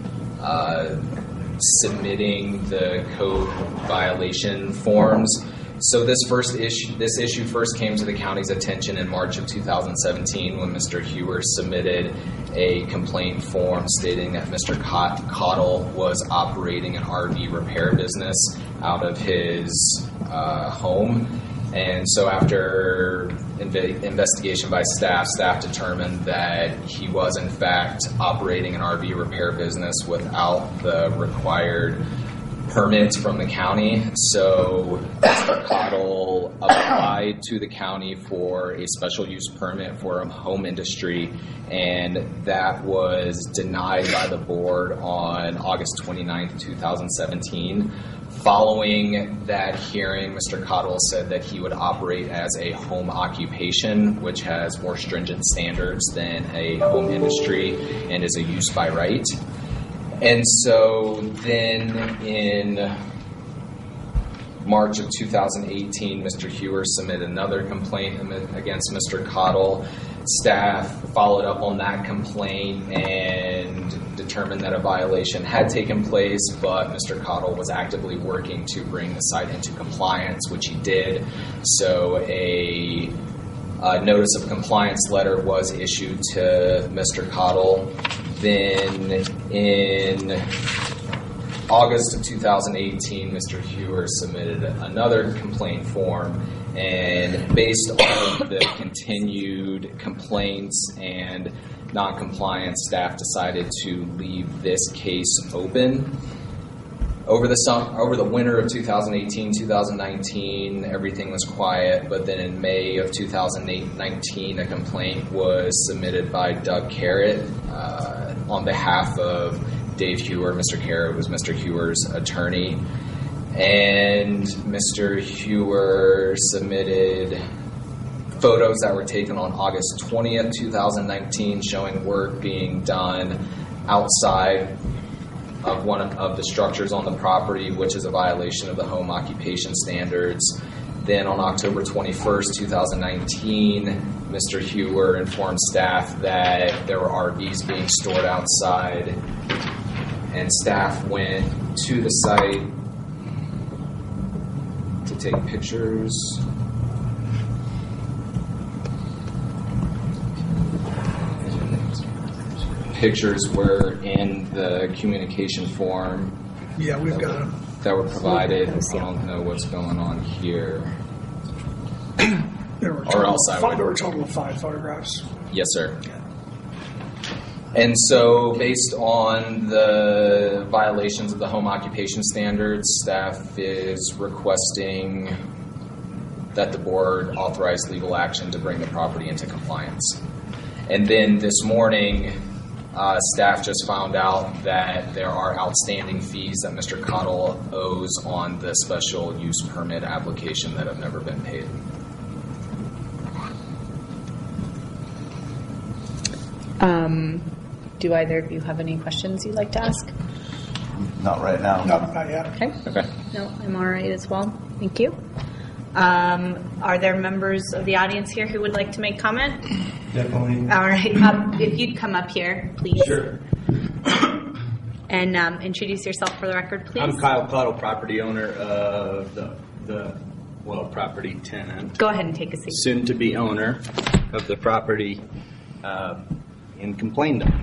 submitting the code violation forms. So this issue first came to the county's attention in March of 2017 when Mr. Hewer submitted a complaint form stating that Mr. Cottle was operating an RV repair business out of his home. And so after investigation by staff determined that he was in fact operating an RV repair business without the required permits from the county. So Mr. Cottle applied to the county for a special use permit for a home industry, and that was denied by the board on August 29th, 2017. Following that hearing, Mr. Cottle said that he would operate as a home occupation, which has more stringent standards than a home industry and is a use by right. And so then in March of 2018, Mr. Hewer submitted another complaint against Mr. Cottle. Staff followed up on that complaint and determined that a violation had taken place, but Mr. Cottle was actively working to bring the site into compliance, which he did. So a notice of compliance letter was issued to Mr. Cottle Then in August of 2018, Mr. Hewer submitted another complaint form, and based on the continued complaints and non-compliance, staff decided to leave this case open. Over the winter of 2018-2019, everything was quiet, but then in May of 2019, a complaint was submitted by Doug Carrott on behalf of Dave Hewer. Mr. Carrott was Mr. Hewer's attorney. And Mr. Hewer submitted photos that were taken on August 20th, 2019, showing work being done outside of one of the structures on the property, which is a violation of the home occupation standards. Then on October 21st, 2019, Mr. Hewer informed staff that there were RVs being stored outside, and staff went to the site to take pictures. Pictures were in the communication form. Yeah, we've got them. That were provided. I don't know what's going on here. There were a total of 5 photographs. Yes, sir. And so, based on the violations of the home occupation standards, staff is requesting that the board authorize legal action to bring the property into compliance. And then this morning, staff just found out that there are outstanding fees that Mr. Cottle owes on the special use permit application that have never been paid. Do either of you have any questions you'd like to ask? Not right now. No, not yet. Okay. No, I'm all right as well. Thank you. Are there members of the audience here who would like to make comment? Definitely. All right. If you'd come up here, please. Sure. And introduce yourself for the record, please. I'm Kyle Cottle, property owner of the property tenant. Go ahead and take a seat. Soon to be owner of the property and complained on.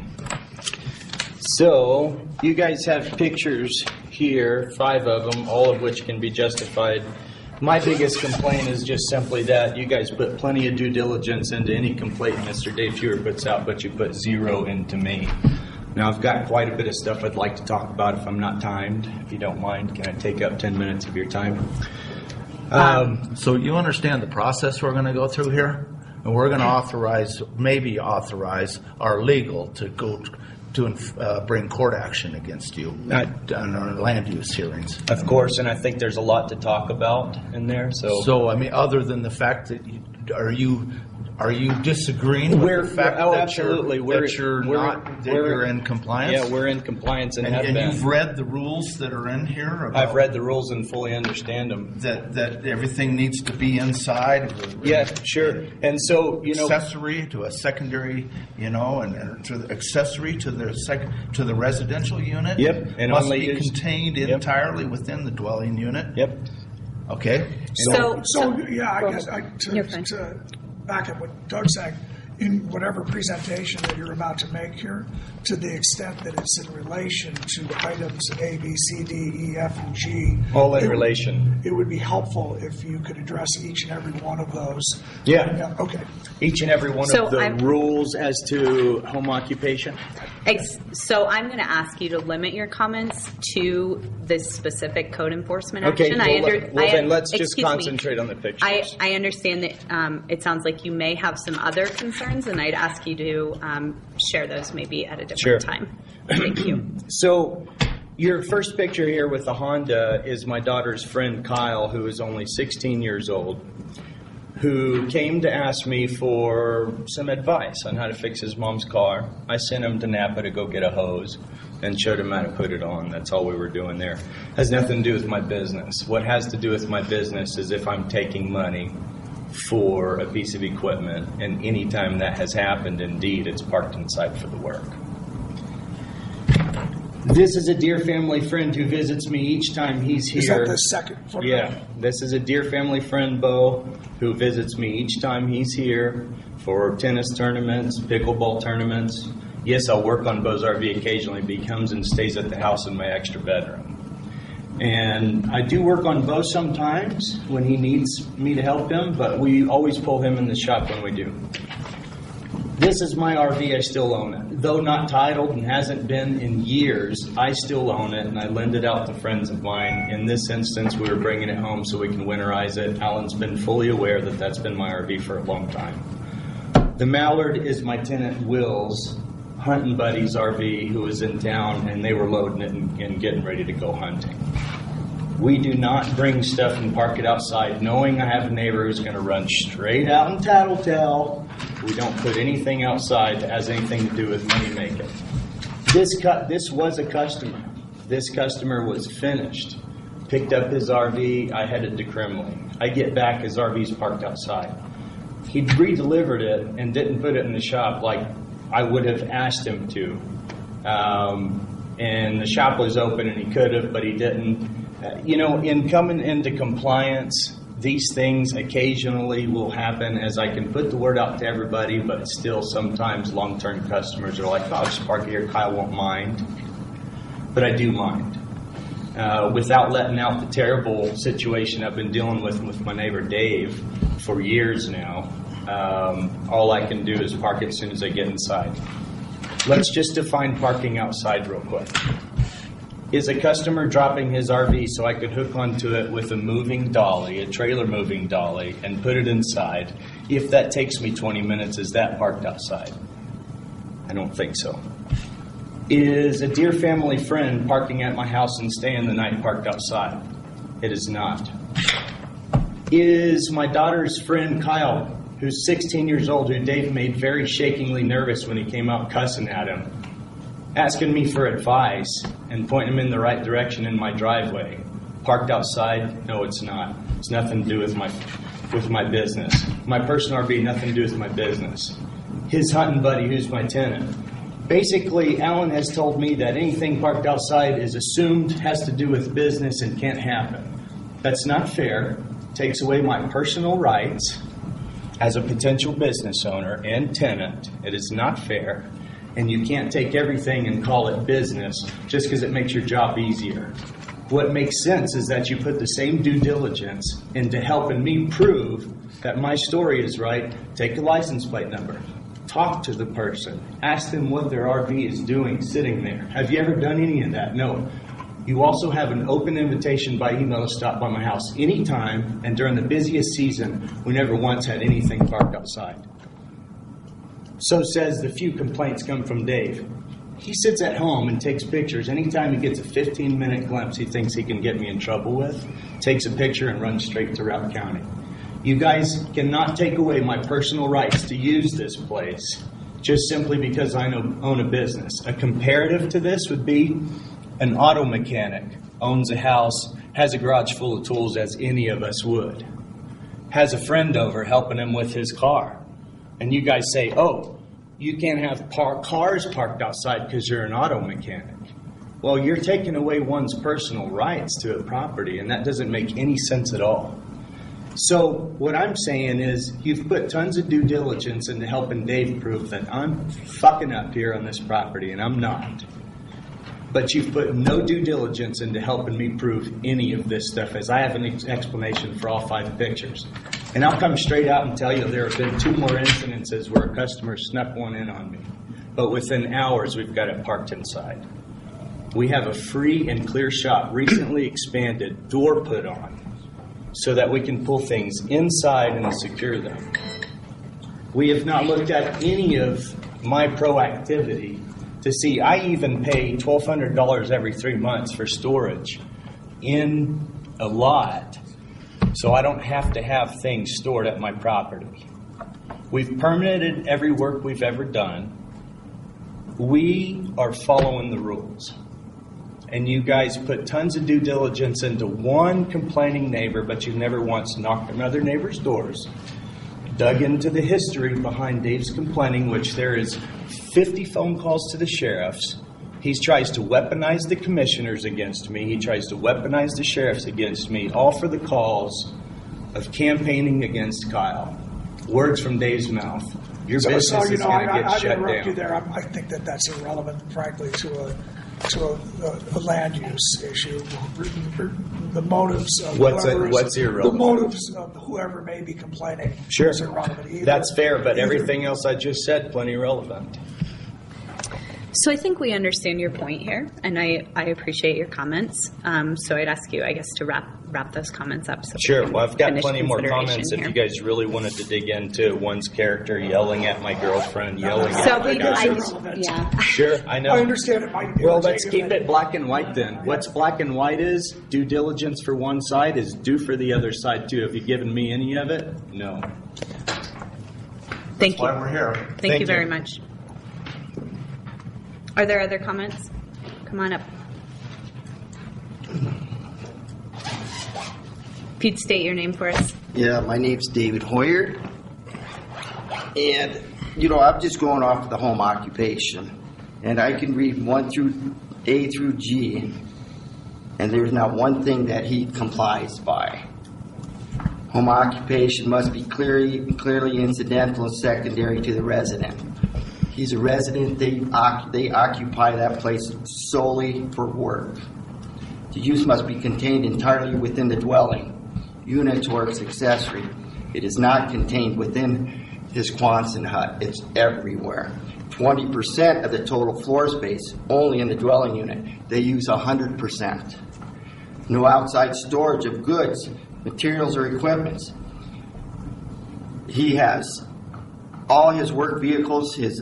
So, you guys have pictures here, 5 of them, all of which can be justified. My biggest complaint is just simply that you guys put plenty of due diligence into any complaint Mr. Dave Hewer puts out, but you put 0 into me. Now, I've got quite a bit of stuff I'd like to talk about if I'm not timed. If you don't mind, can I take up 10 minutes of your time? So you understand the process we're going to go through here? And we're going to maybe authorize our legal to go to bring court action against you on our land use hearings. Of course, and I think there's a lot to talk about in there. So I mean, other than the fact that are you disagreeing with the fact that you're in compliance? Yeah, we're in compliance and have been. And you've read the rules that are in here? I've read the rules and fully understand them. That everything needs to be inside? Yeah, sure. And so, accessory to a secondary, and to the accessory to the residential unit? Yep. And must be contained entirely within the dwelling unit? Yep. Okay. I guess to back up what Doug's saying, in whatever presentation that you're about to make here, to the extent that it's in relation to items A, B, C, D, E, F, and G. All in relation. It would be helpful if you could address each and every one of those. Yeah. Okay. Each and every one of the rules as to home occupation? So I'm going to ask you to limit your comments to this specific code enforcement action. Then let's just concentrate on the pictures. I understand that it sounds like you may have some other concerns, and I'd ask you to share those maybe at a different time. Thank you. So your first picture here with the Honda is my daughter's friend Kyle, who is only 16 years old, who came to ask me for some advice on how to fix his mom's car. I sent him to Napa to go get a hose and showed him how to put it on. That's all we were doing there. Has nothing to do with my business. What has to do with my business is if I'm taking money for a piece of equipment, and any time that has happened, indeed, it's parked inside for the work. This is a dear family friend who visits me each time he's here. Is that the second photograph? Yeah. This is a dear family friend, Bo, who visits me each time he's here for tennis tournaments, pickleball tournaments, Yes, I'll work on Bo's RV occasionally, but he comes and stays at the house in my extra bedroom. And I do work on Bo sometimes when he needs me to help him, but we always pull him in the shop when we do. This is my RV. I still own it. Though not titled and hasn't been in years, I still own it, and I lend it out to friends of mine. In this instance, we were bringing it home so we can winterize it. Alan's been fully aware that that's been my RV for a long time. The Mallard is my tenant Will's hunting buddy's RV who was in town, and they were loading it and getting ready to go hunting. We do not bring stuff and park it outside knowing I have a neighbor who's going to run straight out and tattletale. We don't put anything outside that has anything to do with money making. This was a customer. This customer was finished. Picked up his RV. I headed to Crimley. I get back, his RV's parked outside. He re-delivered it and didn't put it in the shop like I would have asked him to. And the shop was open and he could have, but he didn't. In coming into compliance, these things occasionally will happen as I can put the word out to everybody, but still sometimes long-term customers are like, oh, I'll just park here, Kyle won't mind. But I do mind. Without letting out the terrible situation I've been dealing with my neighbor Dave for years now, all I can do is park it as soon as I get inside. Let's just define parking outside real quick. Is a customer dropping his RV so I could hook onto it with a moving dolly, a trailer moving dolly, and put it inside? If that takes me 20 minutes, is that parked outside? I don't think so. Is a dear family friend parking at my house and staying the night parked outside? It is not. Is my daughter's friend Kyle, who's 16 years old, who Dave made very shakingly nervous when he came out cussing at him, asking me for advice and pointing him in the right direction in my driveway, parked outside? No, it's not. It's nothing to do with my business. My personal RV, nothing to do with my business. His hunting buddy, who's my tenant. Basically, Alan has told me that anything parked outside is assumed has to do with business and can't happen. That's not fair. Takes away my personal rights as a potential business owner and tenant. It is not fair. And you can't take everything and call it business just because it makes your job easier. What makes sense is that you put the same due diligence into helping me prove that my story is right. Take the license plate number. Talk to the person. Ask them what their RV is doing sitting there. Have you ever done any of that? No. You also have an open invitation by email to stop by my house anytime, and during the busiest season, we never once had anything parked outside. So says the few complaints come from Dave. He sits at home and takes pictures. Anytime he gets a 15-minute glimpse he thinks he can get me in trouble with, takes a picture and runs straight to Routt County. You guys cannot take away my personal rights to use this place just simply because I own a business. A comparative to this would be an auto mechanic, owns a house, has a garage full of tools as any of us would, has a friend over helping him with his car. And you guys say, oh, you can't have cars parked outside because you're an auto mechanic. Well, you're taking away one's personal rights to a property, and that doesn't make any sense at all. So what I'm saying is you've put tons of due diligence into helping Dave prove that I'm fucking up here on this property, and I'm not. But you've put no due diligence into helping me prove any of this stuff, as I have an explanation for all 5 pictures. And I'll come straight out and tell you there have been 2 more incidences where a customer snuck one in on me. But within hours, we've got it parked inside. We have a free and clear shop, recently expanded, door put on, so that we can pull things inside and secure them. We have not looked at any of my proactivity to see. I even pay $1,200 every 3 months for storage in a lot, so I don't have to have things stored at my property. We've permitted every work we've ever done. We are following the rules. And you guys put tons of due diligence into one complaining neighbor, but you've never once knocked on other neighbors' doors, dug into the history behind Dave's complaining, which there is 50 phone calls to the sheriffs. He tries to weaponize the commissioners against me. He tries to weaponize the sheriffs against me, all for the calls of campaigning against Kyle. Words from Dave's mouth. Your business is going to get I'll shut interrupt you down. there. I think that that's irrelevant, frankly, to a land use issue. The motives of What's the irrelevant? motives of whoever may be complaining Sure. is irrelevant. Either, That's fair, but everything else I just said, plenty relevant. So I think we understand your point here, and I appreciate your comments. So I'd ask you, I guess, to wrap those comments up. So we Sure. can Well, I've got finish plenty more consideration comments if here. you guys really wanted to dig into one's character yelling at my girlfriend, yelling So at my we, guy. yeah. Sure, I know. I understand it might be Well, let's irritating. keep it black and white then. What's black and white is due diligence for one side is due for the other side too. Have you given me any of it? No. Thank you. Why we're here. Thank you very much. Are there other comments? Come on up. If you'd state your name for us. Yeah, my name's David Hoyer. And, I'm just going off of the home occupation. And I can read 1 through A through G. And there's not one thing that he complies by. Home occupation must be clearly incidental and secondary to the resident. He's a resident. They occupy that place solely for work. The use must be contained entirely within the dwelling, units or its accessory. It is not contained within his Quonset hut. It's everywhere. 20% of the total floor space only in the dwelling unit. They use 100%. No outside storage of goods, materials, or equipment. He has all his work vehicles, his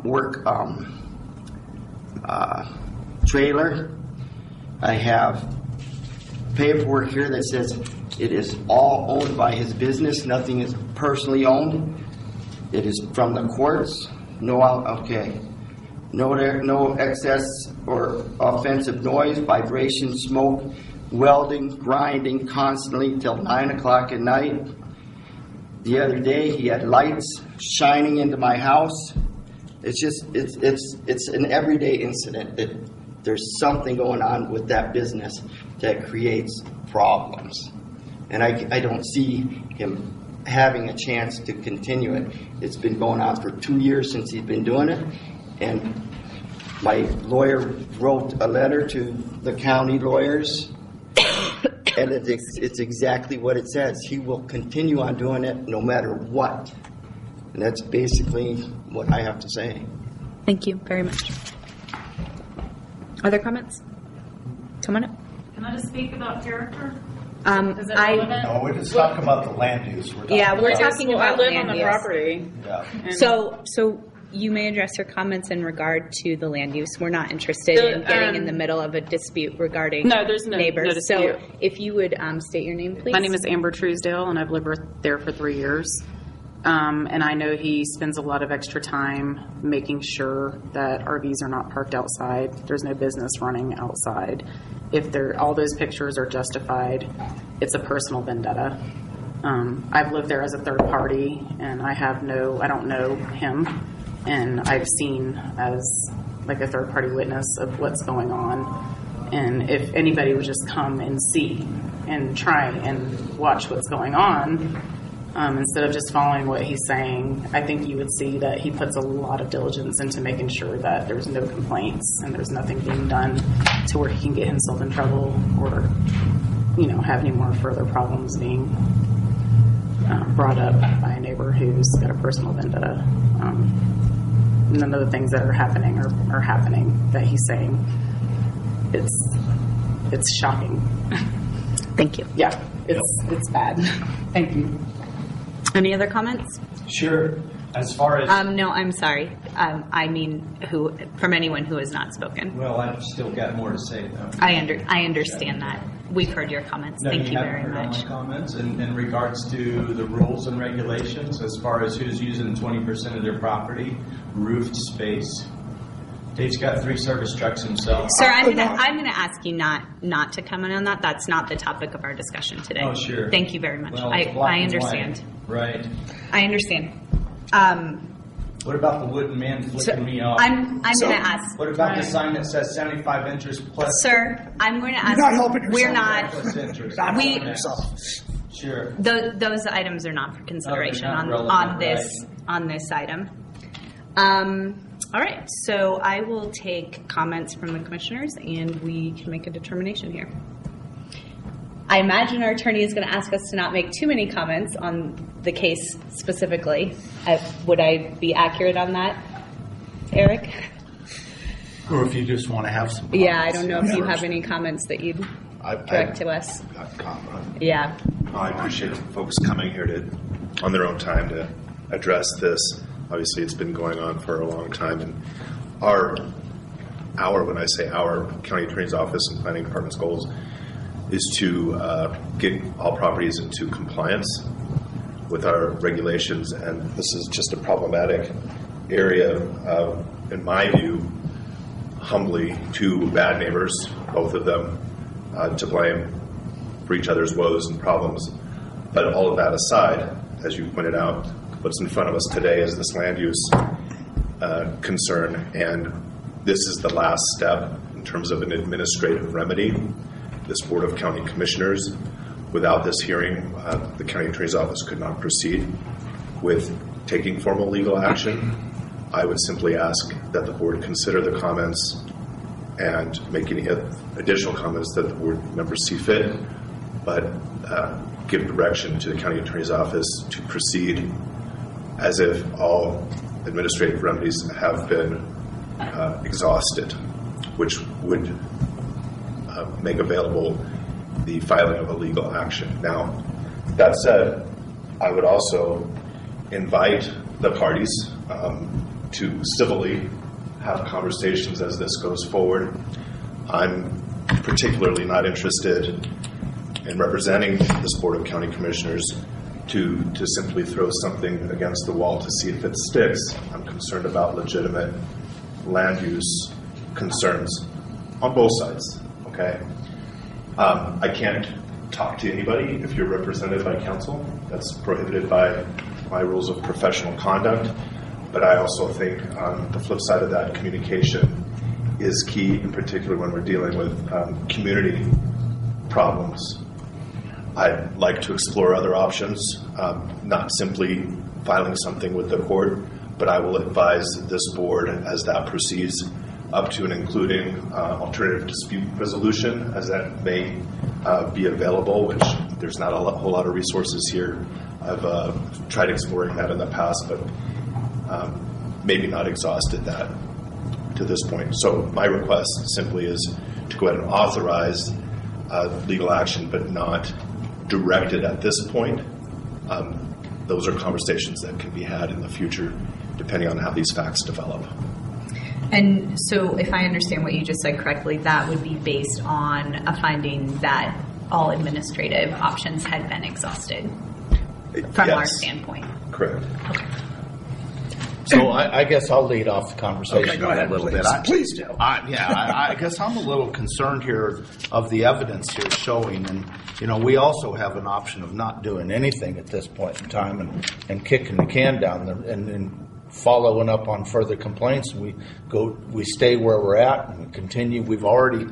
trailer. I have paperwork here that says it is all owned by his business. Nothing is personally owned. It is from the courts. No excess or offensive noise, vibration, smoke, welding, grinding constantly till 9 o'clock at night. The other day, he had lights shining into my house. It's an everyday incident. There's something going on with that business that creates problems. And I don't see him having a chance to continue it. It's been going on for 2 years since he's been doing it. And my lawyer wrote a letter to the county lawyers. And it's exactly what it says. He will continue on doing it no matter what. And that's basically what I have to say. Thank you very much. Other comments? Come on up. Can I just speak about character? Is it I relevant? No, we're just talking about the land use. We're talking Well, I about live land on the use. property. Yeah. And- So you may address your comments in regard to the land use. We're not interested in getting in the middle of a dispute regarding No, there's no neighbors. dispute. So if you would state your name, please. My name is Amber Truesdale, and I've lived there for 3 years. And I know he spends a lot of extra time making sure that RVs are not parked outside. There's no business running outside. If all those pictures are justified, it's a personal vendetta. I've lived there as a third party, and I don't know him, and I've seen as like a third party witness of what's going on. And if anybody would just come and see and try and watch what's going on, instead of just following what he's saying, I think you would see that he puts a lot of diligence into making sure that there's no complaints and there's nothing being done to where he can get himself in trouble or, have any more further problems being brought up by a neighbor who's got a personal vendetta. None of the things that are happening are happening that he's saying. It's shocking. Thank you. Yeah, it's bad. Thank you. Any other comments? Sure. As far as No, I'm sorry. I mean, from anyone who has not spoken. well, I've still got more to say though. I understand that. We've heard your comments. No, Thank you haven't very heard all much. my comments in regards to the rules and regulations as far as who's using 20% of their property, roofed space. Dave's got 3 service trucks himself. Sir, I'm gonna ask you not to comment on that. That's not the topic of our discussion today. Oh, sure. Thank you very much. Well, it's black I and understand. white. Right. I understand. What about the wooden man flicking me off? I'm going to ask. What about the sign that says 75 inches plus? Sir, I'm going to ask. You're not helping yourself. We're not. Plus interest. Not We- helping yourself. Sure. Those items are not for consideration not on relevant, this on this item. All right, so I will take comments from the commissioners and we can make a determination here. I imagine our attorney is going to ask us to not make too many comments on the case specifically. Would I be accurate on that, Eric? Or if you just want to have some comments. Yeah, I don't know if you have any comments that you'd direct to us. Yeah. I appreciate folks coming here on their own time to address this. Obviously, it's been going on for a long time, and when I say our county attorney's office and planning department's goals is to get all properties into compliance with our regulations, and this is just a problematic area, in my view, humbly, two bad neighbors, both of them to blame for each other's woes and problems. But all of that aside, as you pointed out, what's in front of us today is this land use concern, and this is the last step in terms of an administrative remedy. This Board of County Commissioners, without this hearing, the County Attorney's Office could not proceed with taking formal legal action. I would simply ask that the Board consider the comments and make any additional comments that the Board members see fit, but give direction to the County Attorney's Office to proceed as if all administrative remedies have been exhausted, which would make available the filing of a legal action. Now, that said, I would also invite the parties to civilly have conversations as this goes forward. I'm particularly not interested in representing this Board of County Commissioners to simply throw something against the wall to see if it sticks. I'm concerned about legitimate land use concerns on both sides, okay? I can't talk to anybody if you're represented by counsel. That's prohibited by my rules of professional conduct. But I also think on the flip side of that, communication is key, in particular when we're dealing with community problems. I'd like to explore other options, not simply filing something with the court, but I will advise this board as that proceeds up to and including alternative dispute resolution, as that may be available, which there's not a whole lot of resources here. I've tried exploring that in the past, but maybe not exhausted that to this point. So my request simply is to go ahead and authorize legal action, but not directed at this point. Those are conversations that can be had in the future, depending on how these facts develop. And so if I understand what you just said correctly, that would be based on a finding that all administrative options had been exhausted from our standpoint. Correct. Okay. So I guess I'll lead off the conversation Okay, go ahead, a little please. bit. Please do. I guess I'm a little concerned here of the evidence here showing, and we also have an option of not doing anything at this point in time and kicking the can down there and following up on further complaints. We stay where we're at and we continue. We've already,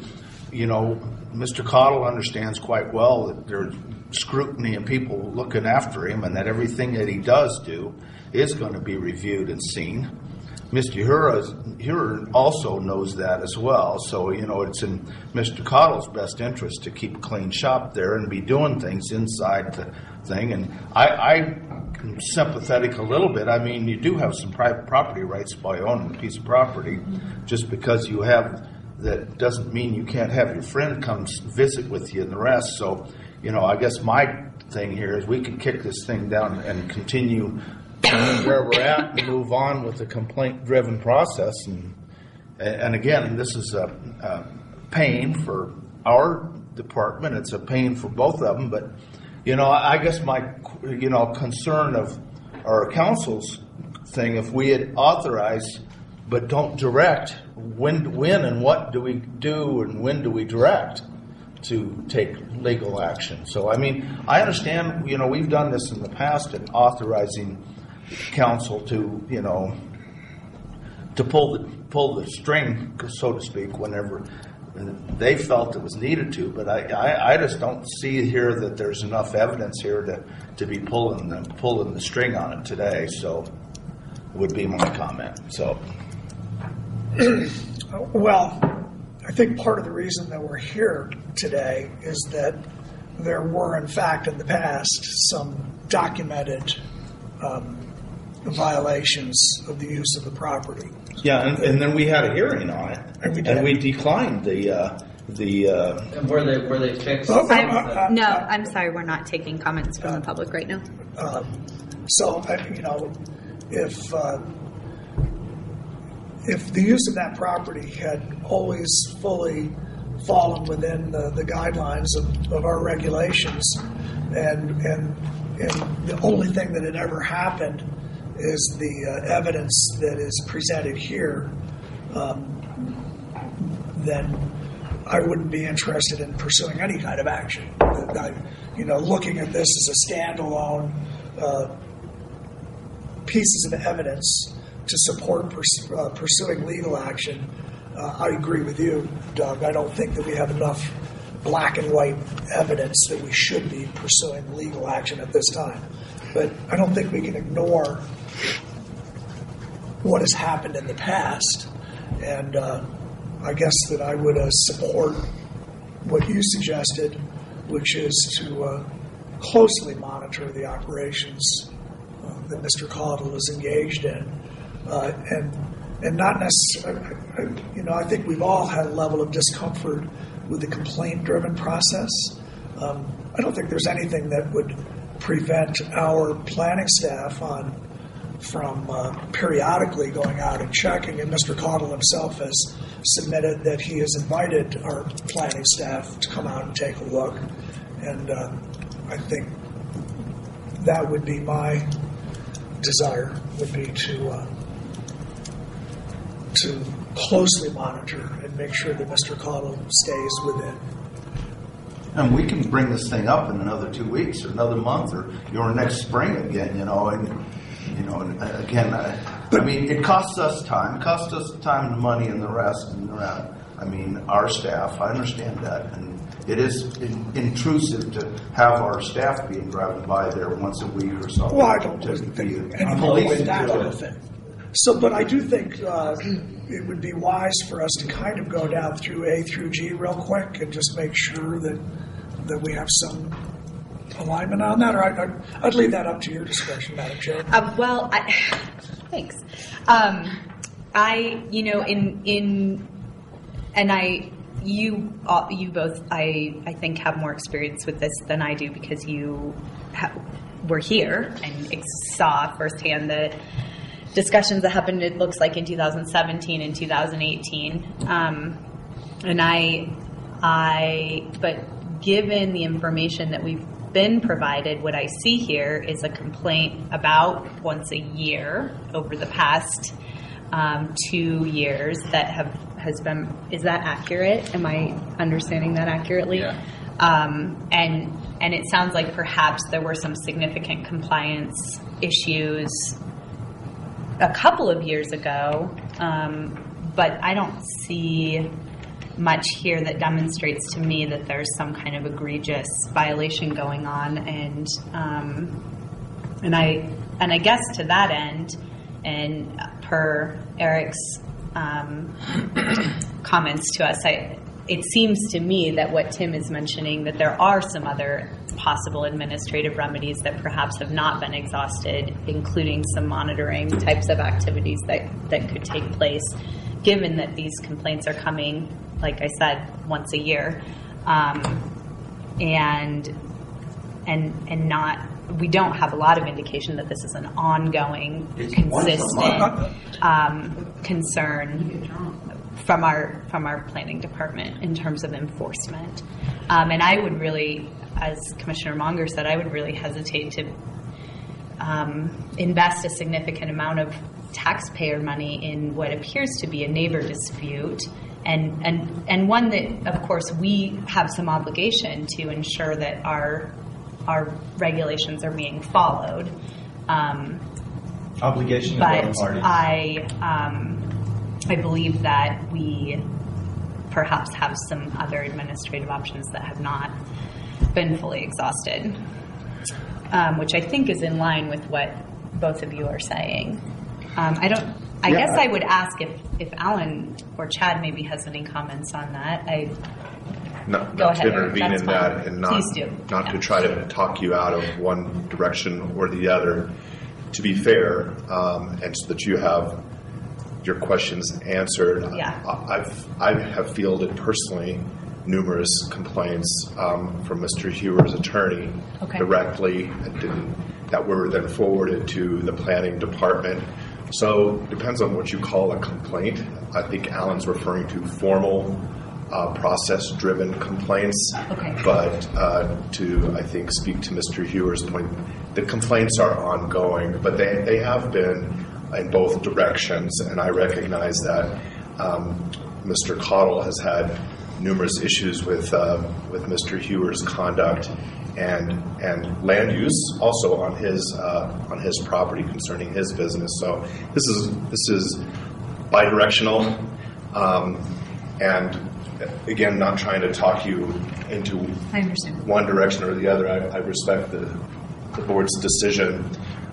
Mr. Cottle understands quite well that there's scrutiny and people looking after him, and that everything that he does do is going to be reviewed and seen. Mr. Huron also knows that as well. So, it's in Mr. Cottle's best interest to keep a clean shop there and be doing things inside the thing. And I'm sympathetic a little bit. I mean, you do have some private property rights by owning a piece of property. Just because you have that doesn't mean you can't have your friend come visit with you and the rest. So, I guess my thing here is we can kick this thing down and continue where we're at and move on with the complaint-driven process. And again, this is a pain for our department. It's a pain for both of them. But, I guess my, concern of our council's thing, if we had authorized but don't direct, when and what do we do and when do we direct to take legal action? So, I understand, we've done this in the past in authorizing council to pull the string, so to speak, whenever they felt it was needed to. But I just don't see here that there's enough evidence here to be pulling the string on it today. So would be my comment. So, well, I think part of the reason that we're here today is that there were, in fact, in the past, some documented violations of the use of the property. yeah, and then we had a hearing on it, and we declined the. Were they fixed? No, I'm sorry, we're not taking comments from the public right now. So, if the use of that property had always fully fallen within the guidelines of our regulations, and the only thing that had ever happened is the evidence that is presented here, then I wouldn't be interested in pursuing any kind of action. Looking at this as a standalone pieces of evidence to support pursuing legal action, I agree with you, Doug. I don't think that we have enough black and white evidence that we should be pursuing legal action at this time. But I don't think we can ignore what has happened in the past. And I guess that I would support what you suggested, which is to closely monitor the operations that Mr. Caudle is engaged in. And not necessarily, I think we've all had a level of discomfort with the complaint-driven process. I don't think there's anything that would prevent our planning staff from periodically going out and checking, and Mr. Caudle himself has submitted that he has invited our planning staff to come out and take a look. And I think that would be my desire, would be to closely monitor and make sure that Mr. Caudle stays within. And we can bring this thing up in another 2 weeks or another month or next spring again, and again, I mean, it costs us time and money and the rest. And our staff, I understand that. And it is intrusive to have our staff being driving by there once a week or something. Well, I don't think anything with that with it. So, but I do think it would be wise for us to kind of go down through A through G real quick and just make sure that we have some alignment on that, or I'd leave that up to your discretion, Madam Chair. Thanks. You both, I think, have more experience with this than I do because you were here and saw firsthand the discussions that happened, it looks like, in 2017 and 2018. But given the information that we've been provided, what I see here is a complaint about once a year over the past 2 years that has been. Is that accurate? Am I understanding that accurately? Yeah. And it sounds like perhaps there were some significant compliance issues a couple of years ago, but I don't see much here that demonstrates to me that there's some kind of egregious violation going on, and I guess to that end, and per Eric's comments to us, it seems to me that what Tim is mentioning, that there are some other possible administrative remedies that perhaps have not been exhausted, including some monitoring types of activities that could take place, given that these complaints are coming, like I said, once a year, and not. We don't have a lot of indication that this is an ongoing, consistent concern from our planning department in terms of enforcement. And I would really, as Commissioner Monger said, I would really hesitate to invest a significant amount of taxpayer money in what appears to be a neighbor dispute, and one that, of course, we have some obligation to ensure that our regulations are being followed. Obligation but of both parties. I believe that we perhaps have some other administrative options that have not been fully exhausted, which I think is in line with what both of you are saying. I guess I would ask if Alan or Chad maybe has any comments on that. Not Go to ahead, Eric. intervene That's in fine. that and Please do. not to try to talk you out of one direction or the other. To be fair, and so that you have your questions answered, I have fielded personally numerous complaints from Mr. Hewer's attorney directly that were then forwarded to the planning department. So it depends on what you call a complaint. I think Alan's referring to formal process-driven complaints. But to, I think, speak to Mr. Hewer's point, the complaints are ongoing, but they have been in both directions, and I recognize that Mr. Cottle has had numerous issues with Mr. Hewer's conduct and land use also on his property concerning his business. So this is bidirectional, and again, not trying to talk you into one direction or the other. I respect the board's decision.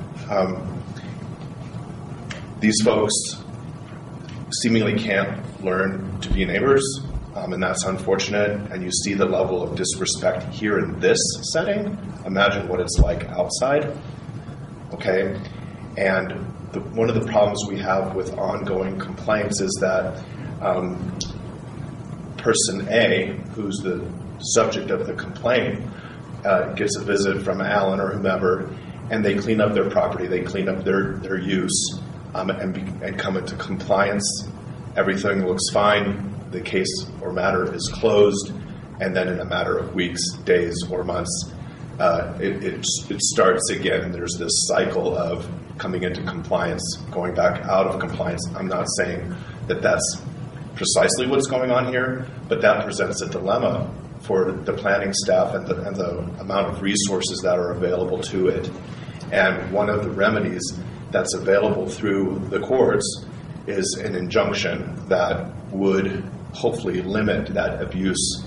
These folks seemingly can't learn to be neighbors, and that's unfortunate. And you see the level of disrespect here in this setting. Imagine what it's like outside. Okay? And one of the problems we have with ongoing complaints is that person A, who's the subject of the complaint, gets a visit from Alan or whomever, and they clean up their property, they clean up their use, and come into compliance. Everything looks fine. The case or matter is closed, and then in a matter of weeks, days, or months, it starts again. There's this cycle of coming into compliance, going back out of compliance. I'm not saying that that's precisely what's going on here, but that presents a dilemma for the planning staff and the amount of resources that are available to it. And one of the remedies that's available through the courts is an injunction that would hopefully limit that abuse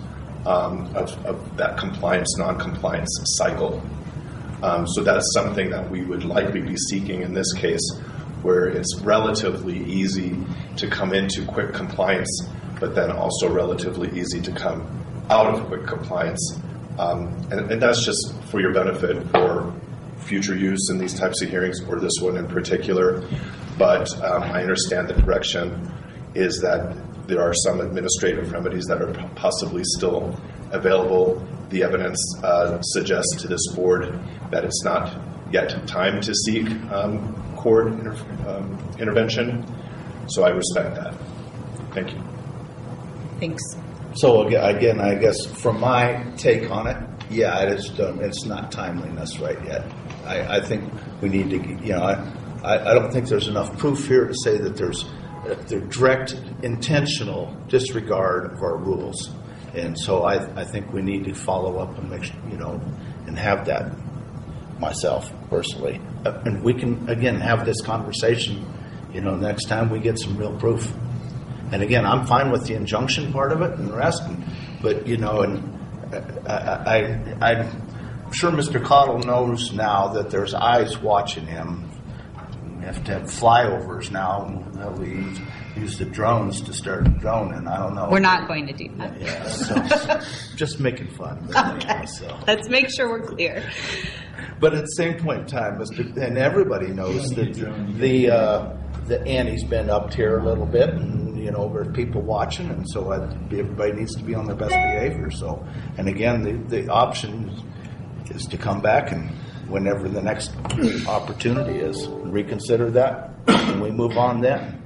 of that compliance, non-compliance cycle. So that's something that we would likely be seeking in this case, where it's relatively easy to come into quick compliance, but then also relatively easy to come out of quick compliance. And that's just for your benefit for future use in these types of hearings, or this one in particular. But I understand the direction is that there are some administrative remedies that are possibly still available. The evidence suggests to this board that it's not yet time to seek court intervention. So I respect that. Thank you. Thanks. So again, I guess from my take on it, yeah, it's not timeliness right yet. I think we need to, I don't think there's enough proof here to say that there's direct, intentional disregard of our rules. And so I think we need to follow up and make sure, and have that myself personally. And we can, again, have this conversation, next time we get some real proof. And again, I'm fine with the injunction part of it and the rest, but, I'm sure Mr. Cottle knows now that there's eyes watching him. We have to have flyovers now. We use the drones to start droning. I don't know. We're not going to do that. Yeah, so just making fun. Okay. Let's make sure we're clear. But at the same point in time, and everybody knows that the ante's been upped here a little bit, and there's people watching, and so everybody needs to be on their best behavior. So, and again, the option is to come back and whenever the next opportunity is, reconsider that, and we move on then.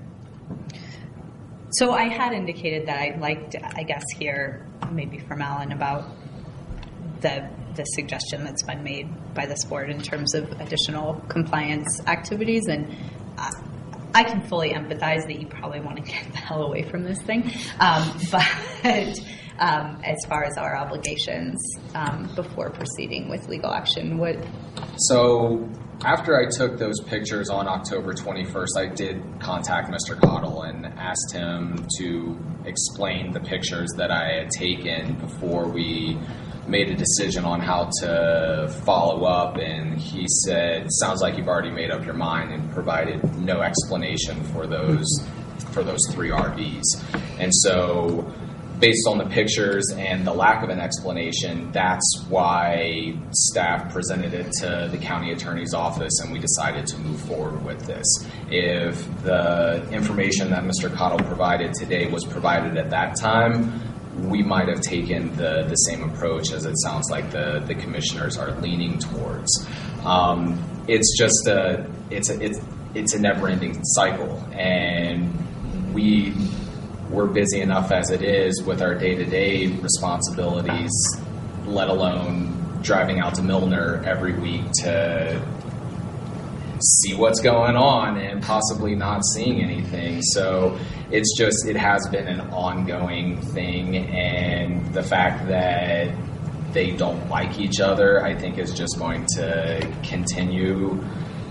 So I had indicated that I'd like to, I guess, hear maybe from Alan about the suggestion that's been made by this board in terms of additional compliance activities, and I can fully empathize that you probably want to get the hell away from this thing, but as far as our obligations before proceeding with legal action, So after I took those pictures on October 21st, I did contact Mr. Cottle and asked him to explain the pictures that I had taken before we made a decision on how to follow up, and he said, sounds like you've already made up your mind, and provided no explanation for those 3 RVs. And so based on the pictures and the lack of an explanation, that's why staff presented it to the county attorney's office, and we decided to move forward with this. If the information that Mr. Cottle provided today was provided at that time, we might have taken the same approach as it sounds like the commissioners are leaning towards. It's just it's a never-ending cycle, and we're busy enough as it is with our day-to-day responsibilities, let alone driving out to Milner every week to see what's going on and possibly not seeing anything. So it has been an ongoing thing, and the fact that they don't like each other, I think, is just going to continue.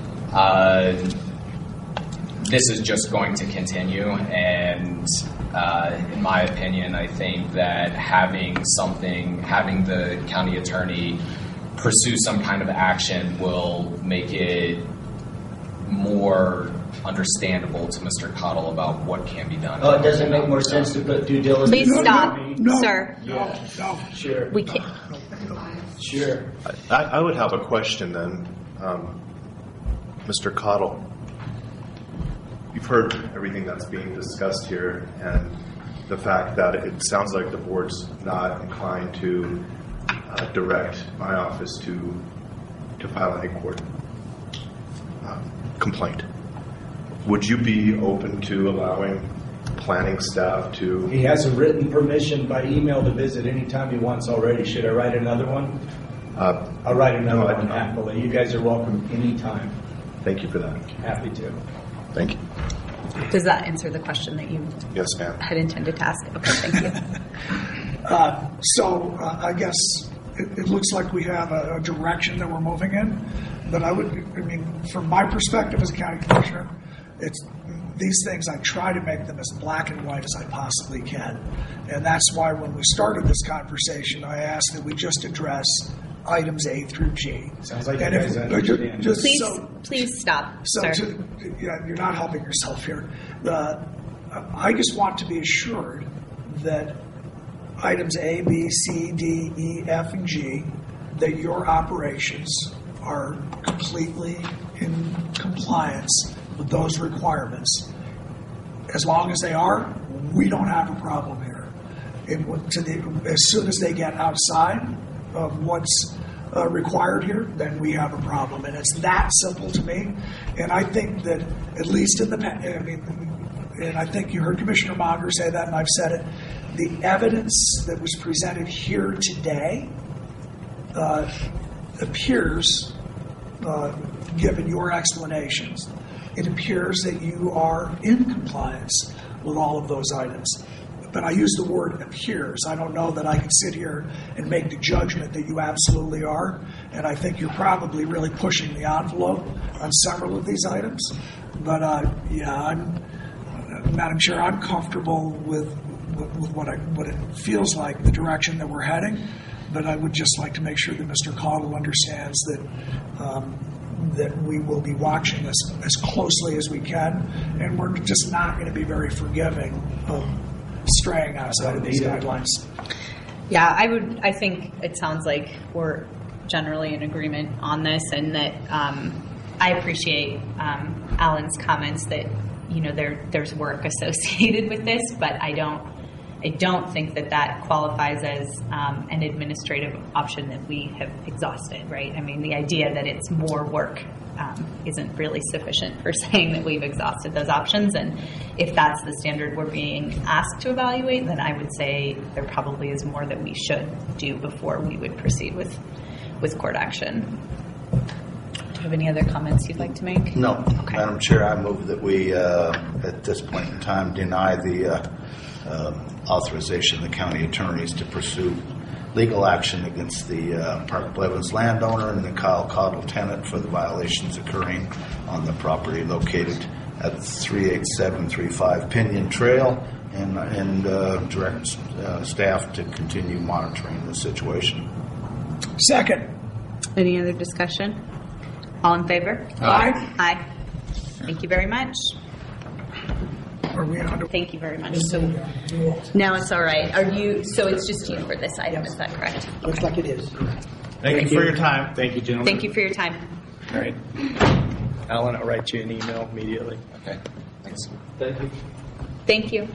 This is just going to continue, and in my opinion, I think that having the county attorney pursue some kind of action will make it more understandable to Mr. Cottle about what can be done. Oh, it doesn't make more sense to put due diligence. Please stop, sir. No, sure. We can't. Sure. I would have a question then, Mr. Cottle. You've heard everything that's being discussed here, and the fact that it sounds like the board's not inclined to direct my office to file any court complaint. Would you be open to allowing planning staff to... He has a written permission by email to visit anytime he wants already. Should I write another one? I'll write another one happily. You guys are welcome anytime. Thank you for that. Happy to. Thank you. Does that answer the question that you yes, ma'am. had intended to ask? Okay, thank you. I guess it looks like we have a direction that we're moving in. But from my perspective as a county commissioner, these things, I try to make them as black and white as I possibly can. And that's why when we started this conversation, I asked that we just address items A through G. Sounds like you guys understand. Please stop, sir. You're not helping yourself here. I just want to be assured that items A, B, C, D, E, F, and G, that your operations are completely in compliance with those requirements. As long as they are, we don't have a problem here. As soon as they get outside of what's required here, then we have a problem. And it's that simple to me. And I think that, at least in the past, and I think you heard Commissioner Monger say that, and I've said it, the evidence that was presented here today appears, given your explanations, it appears that you are in compliance with all of those items. But I use the word appears. I don't know that I can sit here and make the judgment that you absolutely are. And I think you're probably really pushing the envelope on several of these items. But Madam Chair, I'm comfortable with what it feels like, the direction that we're heading. But I would just like to make sure that Mr. Cottle understands that we will be watching this as closely as we can, and we're just not going to be very forgiving of straying outside of these guidelines. Yeah, I think it sounds like we're generally in agreement on this, and that I appreciate Alan's comments that there's work associated with this, but I don't think that qualifies as an administrative option that we have exhausted, right? I mean, the idea that it's more work isn't really sufficient for saying that we've exhausted those options. And if that's the standard we're being asked to evaluate, then I would say there probably is more that we should do before we would proceed with court action. Do you have any other comments you'd like to make? No. Okay. Madam Chair, I move that we, at this point in time, deny the authorization of the county attorneys to pursue legal action against the Park Blevins landowner and the Kyle Cottle tenant for the violations occurring on the property located at 38735 Pinion Trail, and direct staff to continue monitoring the situation. Second. Any other discussion? All in favor? Aye. Aye. Thank you very much. Are we on to? Thank you very much. So now it's all right. Are you? So it's just you for this item. Is that correct? Looks like it is. Thank you for your time. Thank you, gentlemen. Thank you for your time. All right. Alan, I'll write you an email immediately. Okay. Thanks. Thank you. Thank you.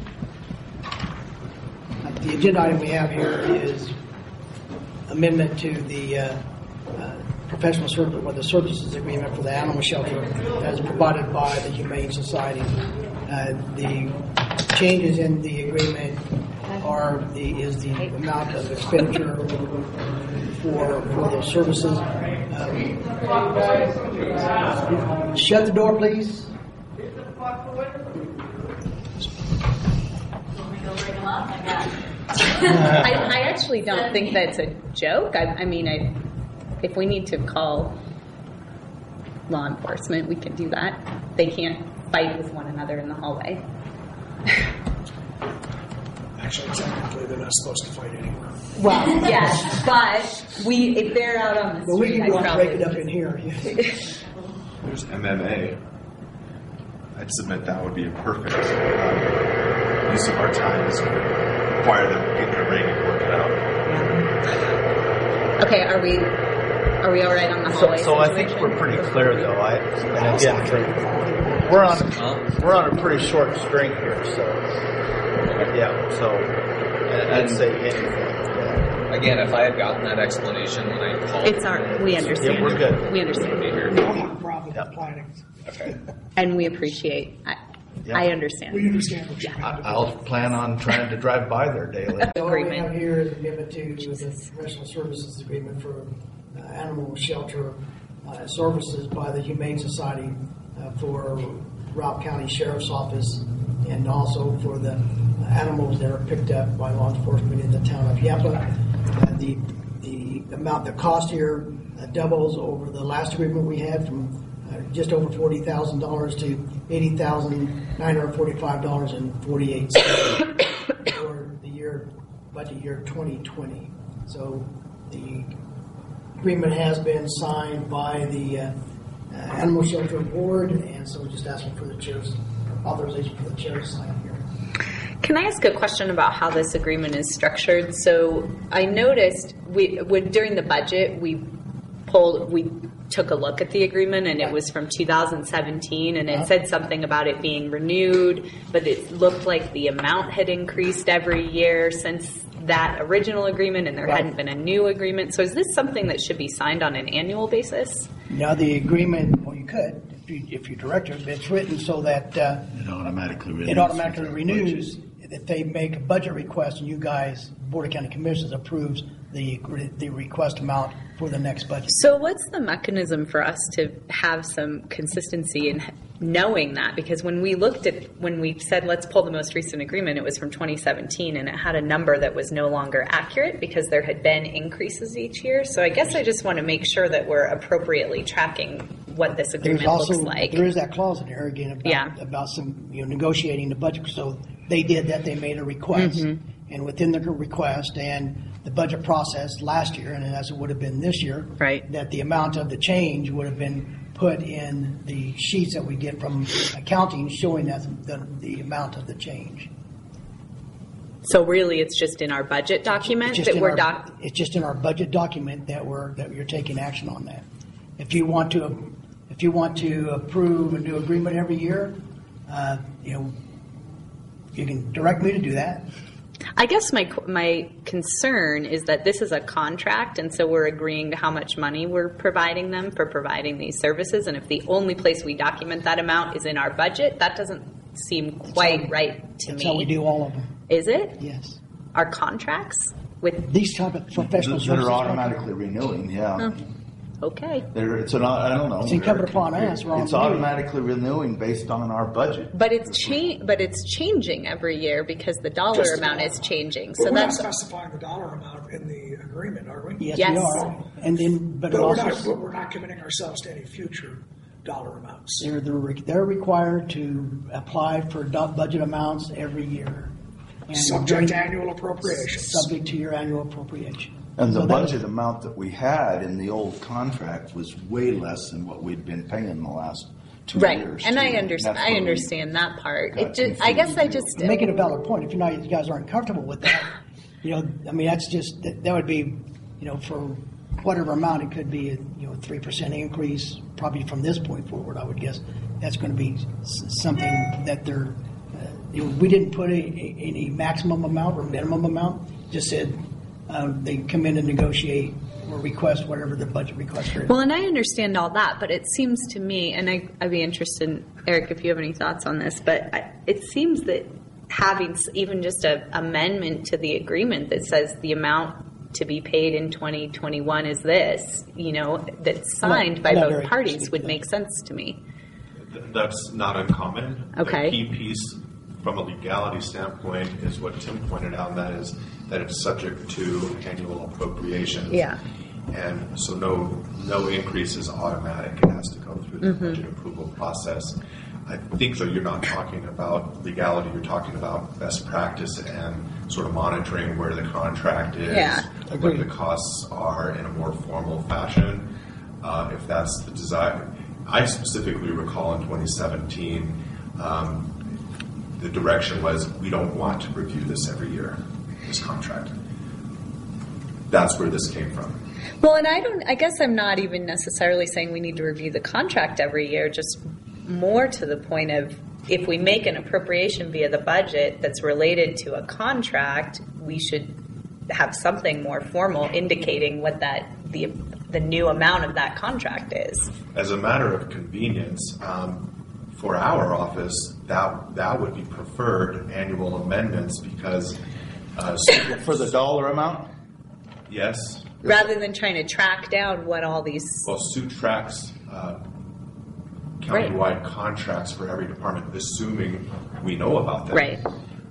The agenda item we have here is amendment to the professional service or the services agreement for the animal shelter as provided by the Humane Society. The changes in the agreement is the amount of expenditure for those services. Shut the door, please. I actually don't think that's a joke. I mean, if we need to call law enforcement, we can do that. They can't fight with one another in the hallway. Actually, technically, they're not supposed to fight anywhere. Well, yes, but if they're out on the street, we can go and probably break it up in here. There's MMA. I'd submit that would be a perfect use of our time is require them to get in a ring and work it out. Okay, are we all right on the hallway So I situation? think we're pretty clear, though. And again, we're on a pretty short string here, so yeah. So I'd say anything. Again, if I had gotten that explanation when I called, It's we understand. Yeah, we're good. We understand. We don't have a problem with planning. Okay. And we appreciate. I understand. We understand what you're I'll plan on trying to drive by there daily. So what we have here is amendment to the professional services agreement for animal shelter services by the Humane Society for Robb County Sheriff's Office and also for the animals that are picked up by law enforcement in the town of Yapa. The amount, the cost here doubles over the last agreement we had from just over $40,000 to $80,945.48 for the budget year 2020. So the agreement has been signed by the Animal Shelter Board, and so we're just asking for the chair's authorization for the chair to sign here. Can I ask a question about how this agreement is structured? So I noticed during the budget we took a look at the agreement, and it was from 2017, and it said something about it being renewed, but it looked like the amount had increased every year since that original agreement, and there hadn't been a new agreement. So is this something that should be signed on an annual basis? Now the agreement, well, you could if you direct it, but it's written so that It automatically renews. If they make a budget request and you guys, Board of County Commissioners, approves the request amount for the next budget. So what's the mechanism for us to have some consistency in knowing that? Because when we said let's pull the most recent agreement, it was from 2017, and it had a number that was no longer accurate because there had been increases each year. So I guess I just want to make sure that we're appropriately tracking what this agreement looks like. There is that clause in there again about some negotiating the budget. So they did that. They made a request, and within the request and the budget process last year, and as it would have been this year, that the amount of the change would have been put in the sheets that we get from accounting showing that the amount of the change. So really, it's just in our budget document It's just in our budget document that you're taking action on that. If you want to approve a new agreement every year, you can direct me to do that. I guess my concern is that this is a contract, and so we're agreeing to how much money we're providing them for providing these services. And if the only place we document that amount is in our budget, that doesn't seem quite right to me. That's how we do all of them. Is it? Yes. Our contracts with these type of professional that services are automatically renewing. Yeah. Okay. I don't know. It's incumbent upon us. It's automatically renewing based on our budget. But it's changing every year because the dollar amount is changing. So we're that's not specifying the dollar amount in the agreement, are we? Yes, we are. And then, but we're not committing ourselves to any future dollar amounts. They're required to apply for budget amounts every year. And Subject to annual appropriations. Subject to your annual appropriation. And the So that was- budget amount that we had in the old contract was way less than what we'd been paying the last 2 Right, years. and too. I understand. That's I where we understand that part. got It just, I guess I just Make it a valid point. If you guys aren't comfortable with that, I mean, that's just, that would be, for whatever amount, it could be a 3% increase, probably from this point forward, I would guess. That's going to be something that they're, we didn't put any maximum amount or minimum amount, just said they come in and negotiate or request whatever the budget request is. Well, and I understand all that, but it seems to me, and I'd be interested, Eric, if you have any thoughts on this, but it seems that having even just an amendment to the agreement that says the amount to be paid in 2021 is this, that's signed by both parties would make sense to me. That's not uncommon. Okay. The key piece from a legality standpoint is what Tim pointed out, and that is that it's subject to annual appropriations. Yeah. And so no increase is automatic. It has to go through the Mm-hmm. budget approval process. I think, though, you're not talking about legality. You're talking about best practice and sort of monitoring where the contract is, Yeah. what the costs are in a more formal fashion. If that's the desire. I specifically recall in 2017, the direction was we don't want to review this every year, this contract. That's where this came from. Well, and I guess I'm not even necessarily saying we need to review the contract every year, just more to the point of if we make an appropriation via the budget that's related to a contract, we should have something more formal indicating what the new amount of that contract is. As a matter of convenience, for our office, that would be preferred annual amendments because for the dollar amount. Yes. Rather than trying to track down what all these. Well, Sue tracks countywide contracts for every department, assuming we know about them. Right.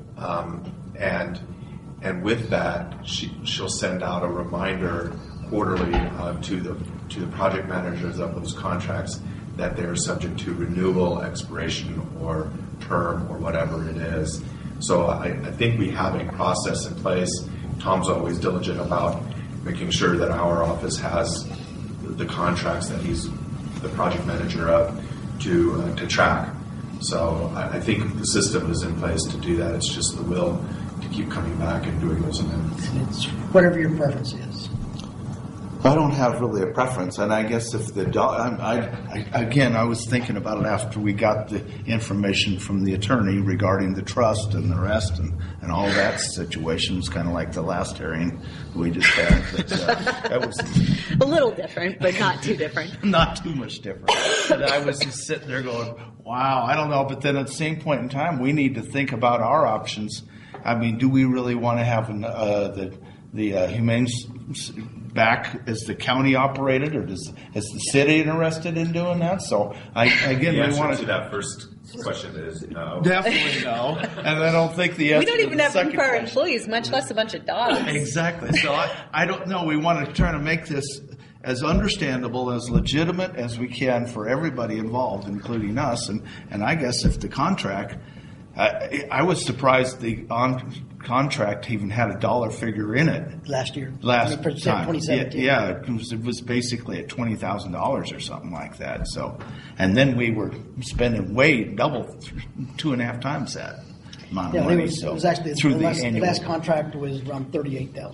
And with that, she'll send out a reminder quarterly to the project managers of those contracts that they're subject to renewal, expiration, or term, or whatever it is. So I think we have a process in place. Tom's always diligent about making sure that our office has the contracts that he's the project manager of to track. So I think the system is in place to do that. It's just the will to keep coming back and doing those amendments. It's whatever your preference is. I don't have really a preference, and I guess if the I was thinking about it after we got the information from the attorney regarding the trust and the rest and all that situation. It's kind of like the last hearing we just had. But, that was a little different, but not too different. Not too much different. And I was just sitting there going, "Wow, I don't know." But then at the same point in time, we need to think about our options. I mean, do we really want to have the humane back as the county operated, or is the city interested in doing that? So The we answer want to that first question is no. Definitely no. And I don't think the answer We don't even to the have room second for our question. employees, much less a bunch of dogs. Exactly. So I don't know. We want to try to make this as understandable, as legitimate as we can for everybody involved, including us. And I guess if the contract, I was surprised the contract even had a dollar figure in it. Last year. Last 20% time. 2017. Yeah, it was basically at $20,000 or something like that. So, and then we were spending way double, 2.5 times that amount of money. It was actually through the annual. last contract was around $38,000.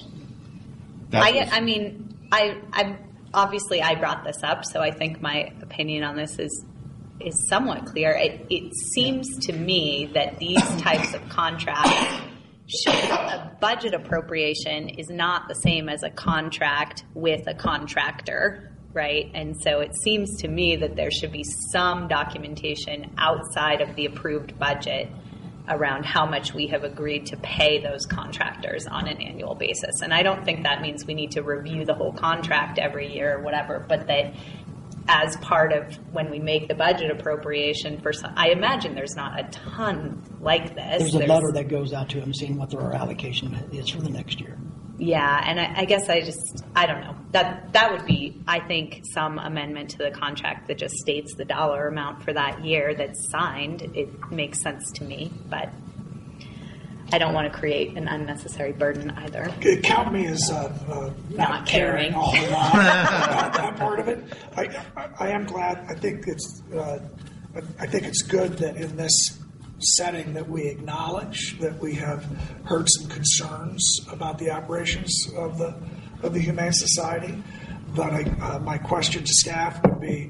I obviously I brought this up, so I think my opinion on this is somewhat clear. It seems to me that these types of contracts, a budget appropriation is not the same as a contract with a contractor, right? And so it seems to me that there should be some documentation outside of the approved budget around how much we have agreed to pay those contractors on an annual basis. And I don't think that means we need to review the whole contract every year or whatever, but that as part of when we make the budget appropriation for some, I imagine there's not a ton like this. There's a letter that goes out to them saying what their allocation is for the next year. Yeah, and I guess I don't know. That would be, I think, some amendment to the contract that just states the dollar amount for that year that's signed. It makes sense to me, but I don't want to create an unnecessary burden either. Count me as not caring a whole lot about that part of it. I am glad. I think it's good that in this setting that we acknowledge that we have heard some concerns about the operations of the Humane Society. But my question to staff would be,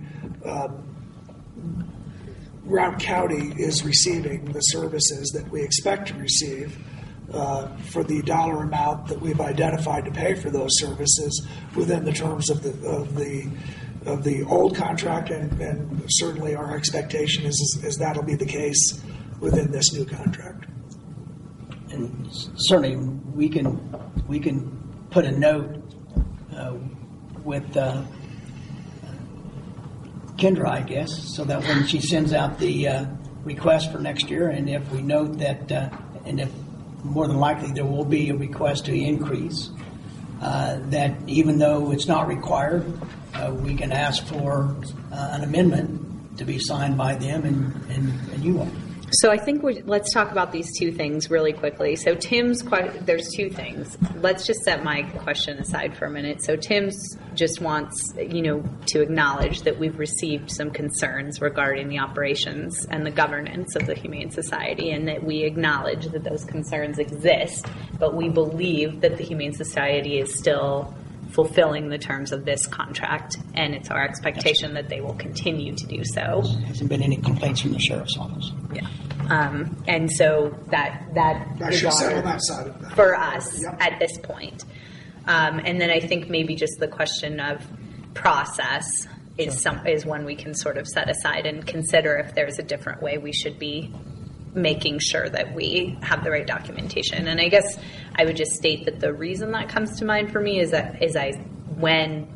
Routt County is receiving the services that we expect to receive for the dollar amount that we've identified to pay for those services within the terms of the old contract, and certainly our expectation is that'll be the case within this new contract. And certainly we can put a note with Kendra, I guess, so that when she sends out the request for next year, and if we note that, and if more than likely there will be a request to increase, that even though it's not required, we can ask for an amendment to be signed by them and you all. So I think let's talk about these two things really quickly. So Tim's there's two things. Let's just set my question aside for a minute. So Tim's just wants, to acknowledge that we've received some concerns regarding the operations and the governance of the Humane Society, and that we acknowledge that those concerns exist, but we believe that the Humane Society is still fulfilling the terms of this contract, and it's our expectation that they will continue to do so. There hasn't been any complaints from the sheriff's office. Yeah. And so that is should settle that side of that for us at this point. And then I think maybe just the question of process is one we can sort of set aside and consider if there's a different way we should be making sure that we have the right documentation. And I guess I would just state that the reason that comes to mind for me is when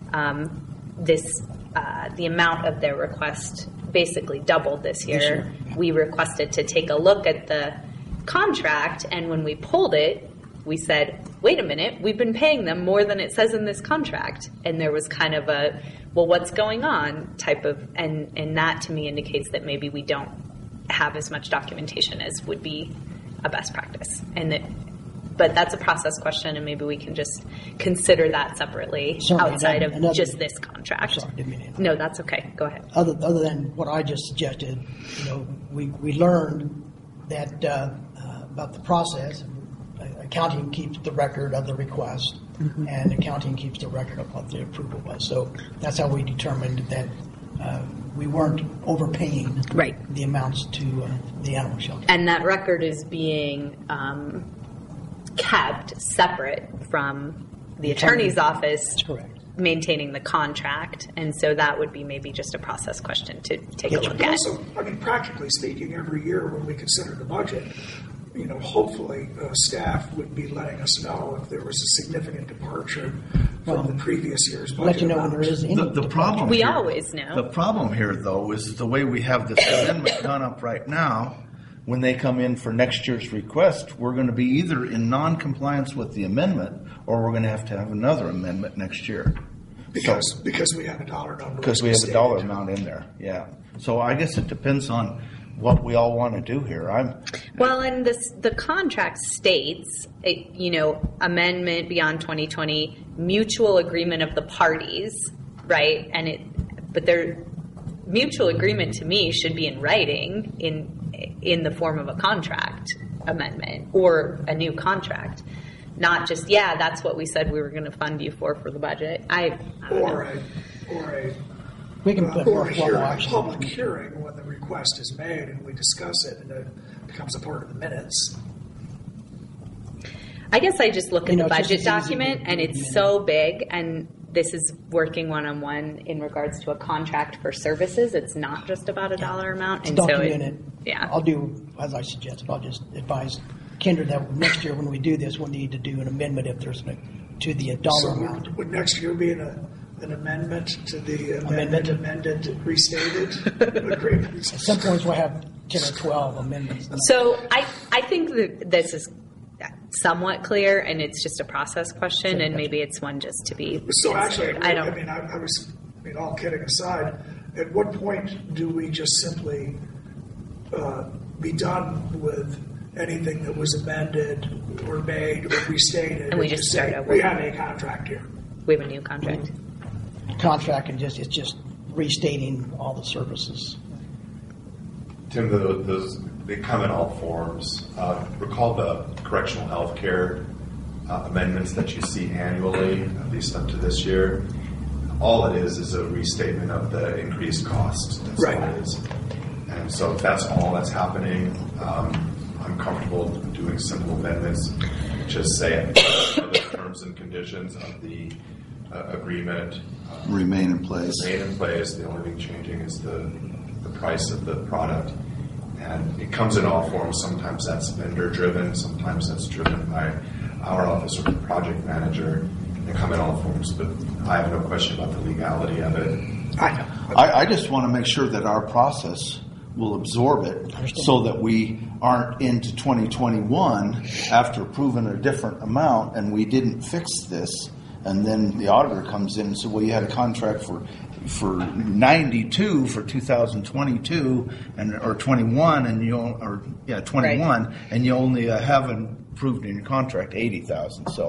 the amount of their request basically doubled this year. We requested to take a look at the contract, and when we pulled it, we said, wait a minute, we've been paying them more than it says in this contract. And there was kind of a, well, what's going on type of, and that to me indicates that maybe we don't have as much documentation as would be a best practice. But that's a process question, and maybe we can just consider that separately outside of just this contract. Sorry, didn't mean to interrupt. No, that's okay. Go ahead. Other than what I just suggested, we learned that about the process. Accounting keeps the record of the request, and accounting keeps the record of what the approval was. So that's how we determined that we weren't overpaying the amounts to the animal shelter. And that record is being kept separate from the attorney's office maintaining the contract. And so that would be maybe just a process question to take a look at. Also, practically speaking, every year when we consider the budget, hopefully staff would be letting us know if there was a significant departure from the previous year's budget. Let you know when there is any. The problem we here, always know. The problem here, though, is the way we have this amendment done up right now. When they come in for next year's request, we're going to be either in non-compliance with the amendment, or we're going to have another amendment next year. Because we have a dollar number. Because we have a dollar amount in there, yeah. So I guess it depends on what we all want to do here. Well, and the contract states, amendment beyond 2020, mutual agreement of the parties, right? But their mutual agreement to me should be in writing in the form of a contract amendment or a new contract, not just that's what we said we were going to fund you for the budget. We can put or a public hearing when the request is made and we discuss it and it becomes a part of the minutes. I guess I just look at the budget document and it's so big, and this is working one-on-one in regards to a contract for services. It's not just about a dollar amount. And I'll do as I suggested. I'll just advise Kendra that next year when we do this, we'll need to do an amendment if there's to the dollar amount. Would next year be an amendment to the amended, restated agreement? At some points we'll have 10 or 12 amendments. So I think that this is somewhat clear, and it's just a process question, and maybe it's one just to be. So actually, all kidding aside, at what point do we just simply be done with anything that was amended or made or restated. And we just say, start over. we have a contract here. We have a new contract. Contract and it's just restating all the services. Tim, they come in all forms. Recall the correctional health care amendments that you see annually, at least up to this year. All it is a restatement of the increased costs. That's right. all it is. And so if that's all that's happening, I'm comfortable doing simple amendments. Just say the terms and conditions of the agreement remain in place. The only thing changing is the price of the product. And it comes in all forms. Sometimes that's vendor driven, sometimes that's driven by our office or the project manager. They come in all forms, but I have no question about the legality of it. I just want to make sure that our process will absorb it so that we aren't into 2021 after approving a different amount and we didn't fix this, and then the auditor comes in and says, well, you had a contract for 92 for 2022 or 21 and 21 right. And you only haven't approved in your contract 80,000. So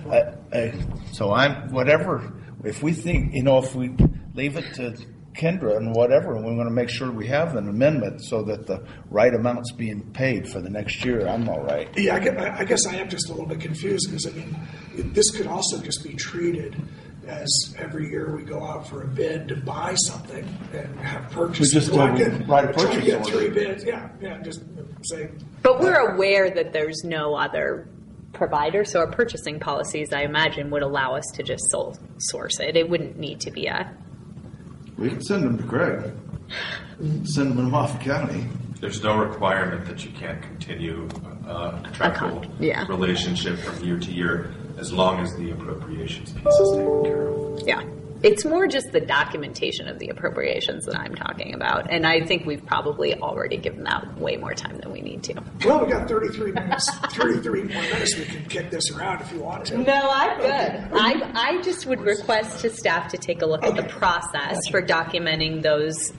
so I'm whatever. If we think if we leave it to Kendra and whatever, and we want to make sure we have an amendment so that the right amount's being paid for the next year, I'm all right. Yeah, I guess I am just a little bit confused because this could also just be treated as every year we go out for a bid to buy something and have purchases. We just write a purchase get order. 3 bids. Yeah, just say. But we're aware that there's no other provider, so our purchasing policies, I imagine, would allow us to just sole source it. It wouldn't need to be a. We can send them to Greg. Send them to Moffett County. There's no requirement that you can't continue a contractual relationship from year to year as long as the appropriations piece is taken care of. Yeah. It's more just the documentation of the appropriations that I'm talking about. And I think we've probably already given that way more time than we need to. Well, we got 33 minutes. 33 more minutes. We can kick this around if you want to. No, I'm good. I just would request to staff to take a look at the process for documenting those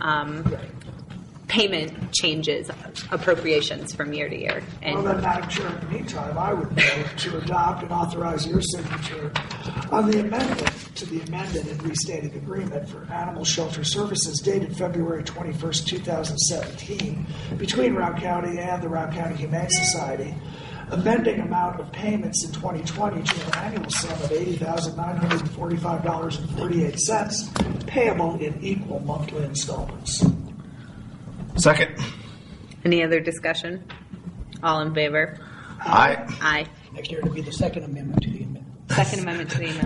payment changes, appropriations from year to year. And well, then, Madam Chair, in the meantime, I would move to adopt and authorize your signature on the amendment to the amended and restated agreement for animal shelter services dated February 21st, 2017 between Round County and the Round County Humane Society, amending amount of payments in 2020 to an annual sum of $80,945.48 payable in equal monthly installments. Second. Any other discussion? All in favor? Aye. Aye. Next year it'll be the second amendment to the amendment. Second amendment to the amendment.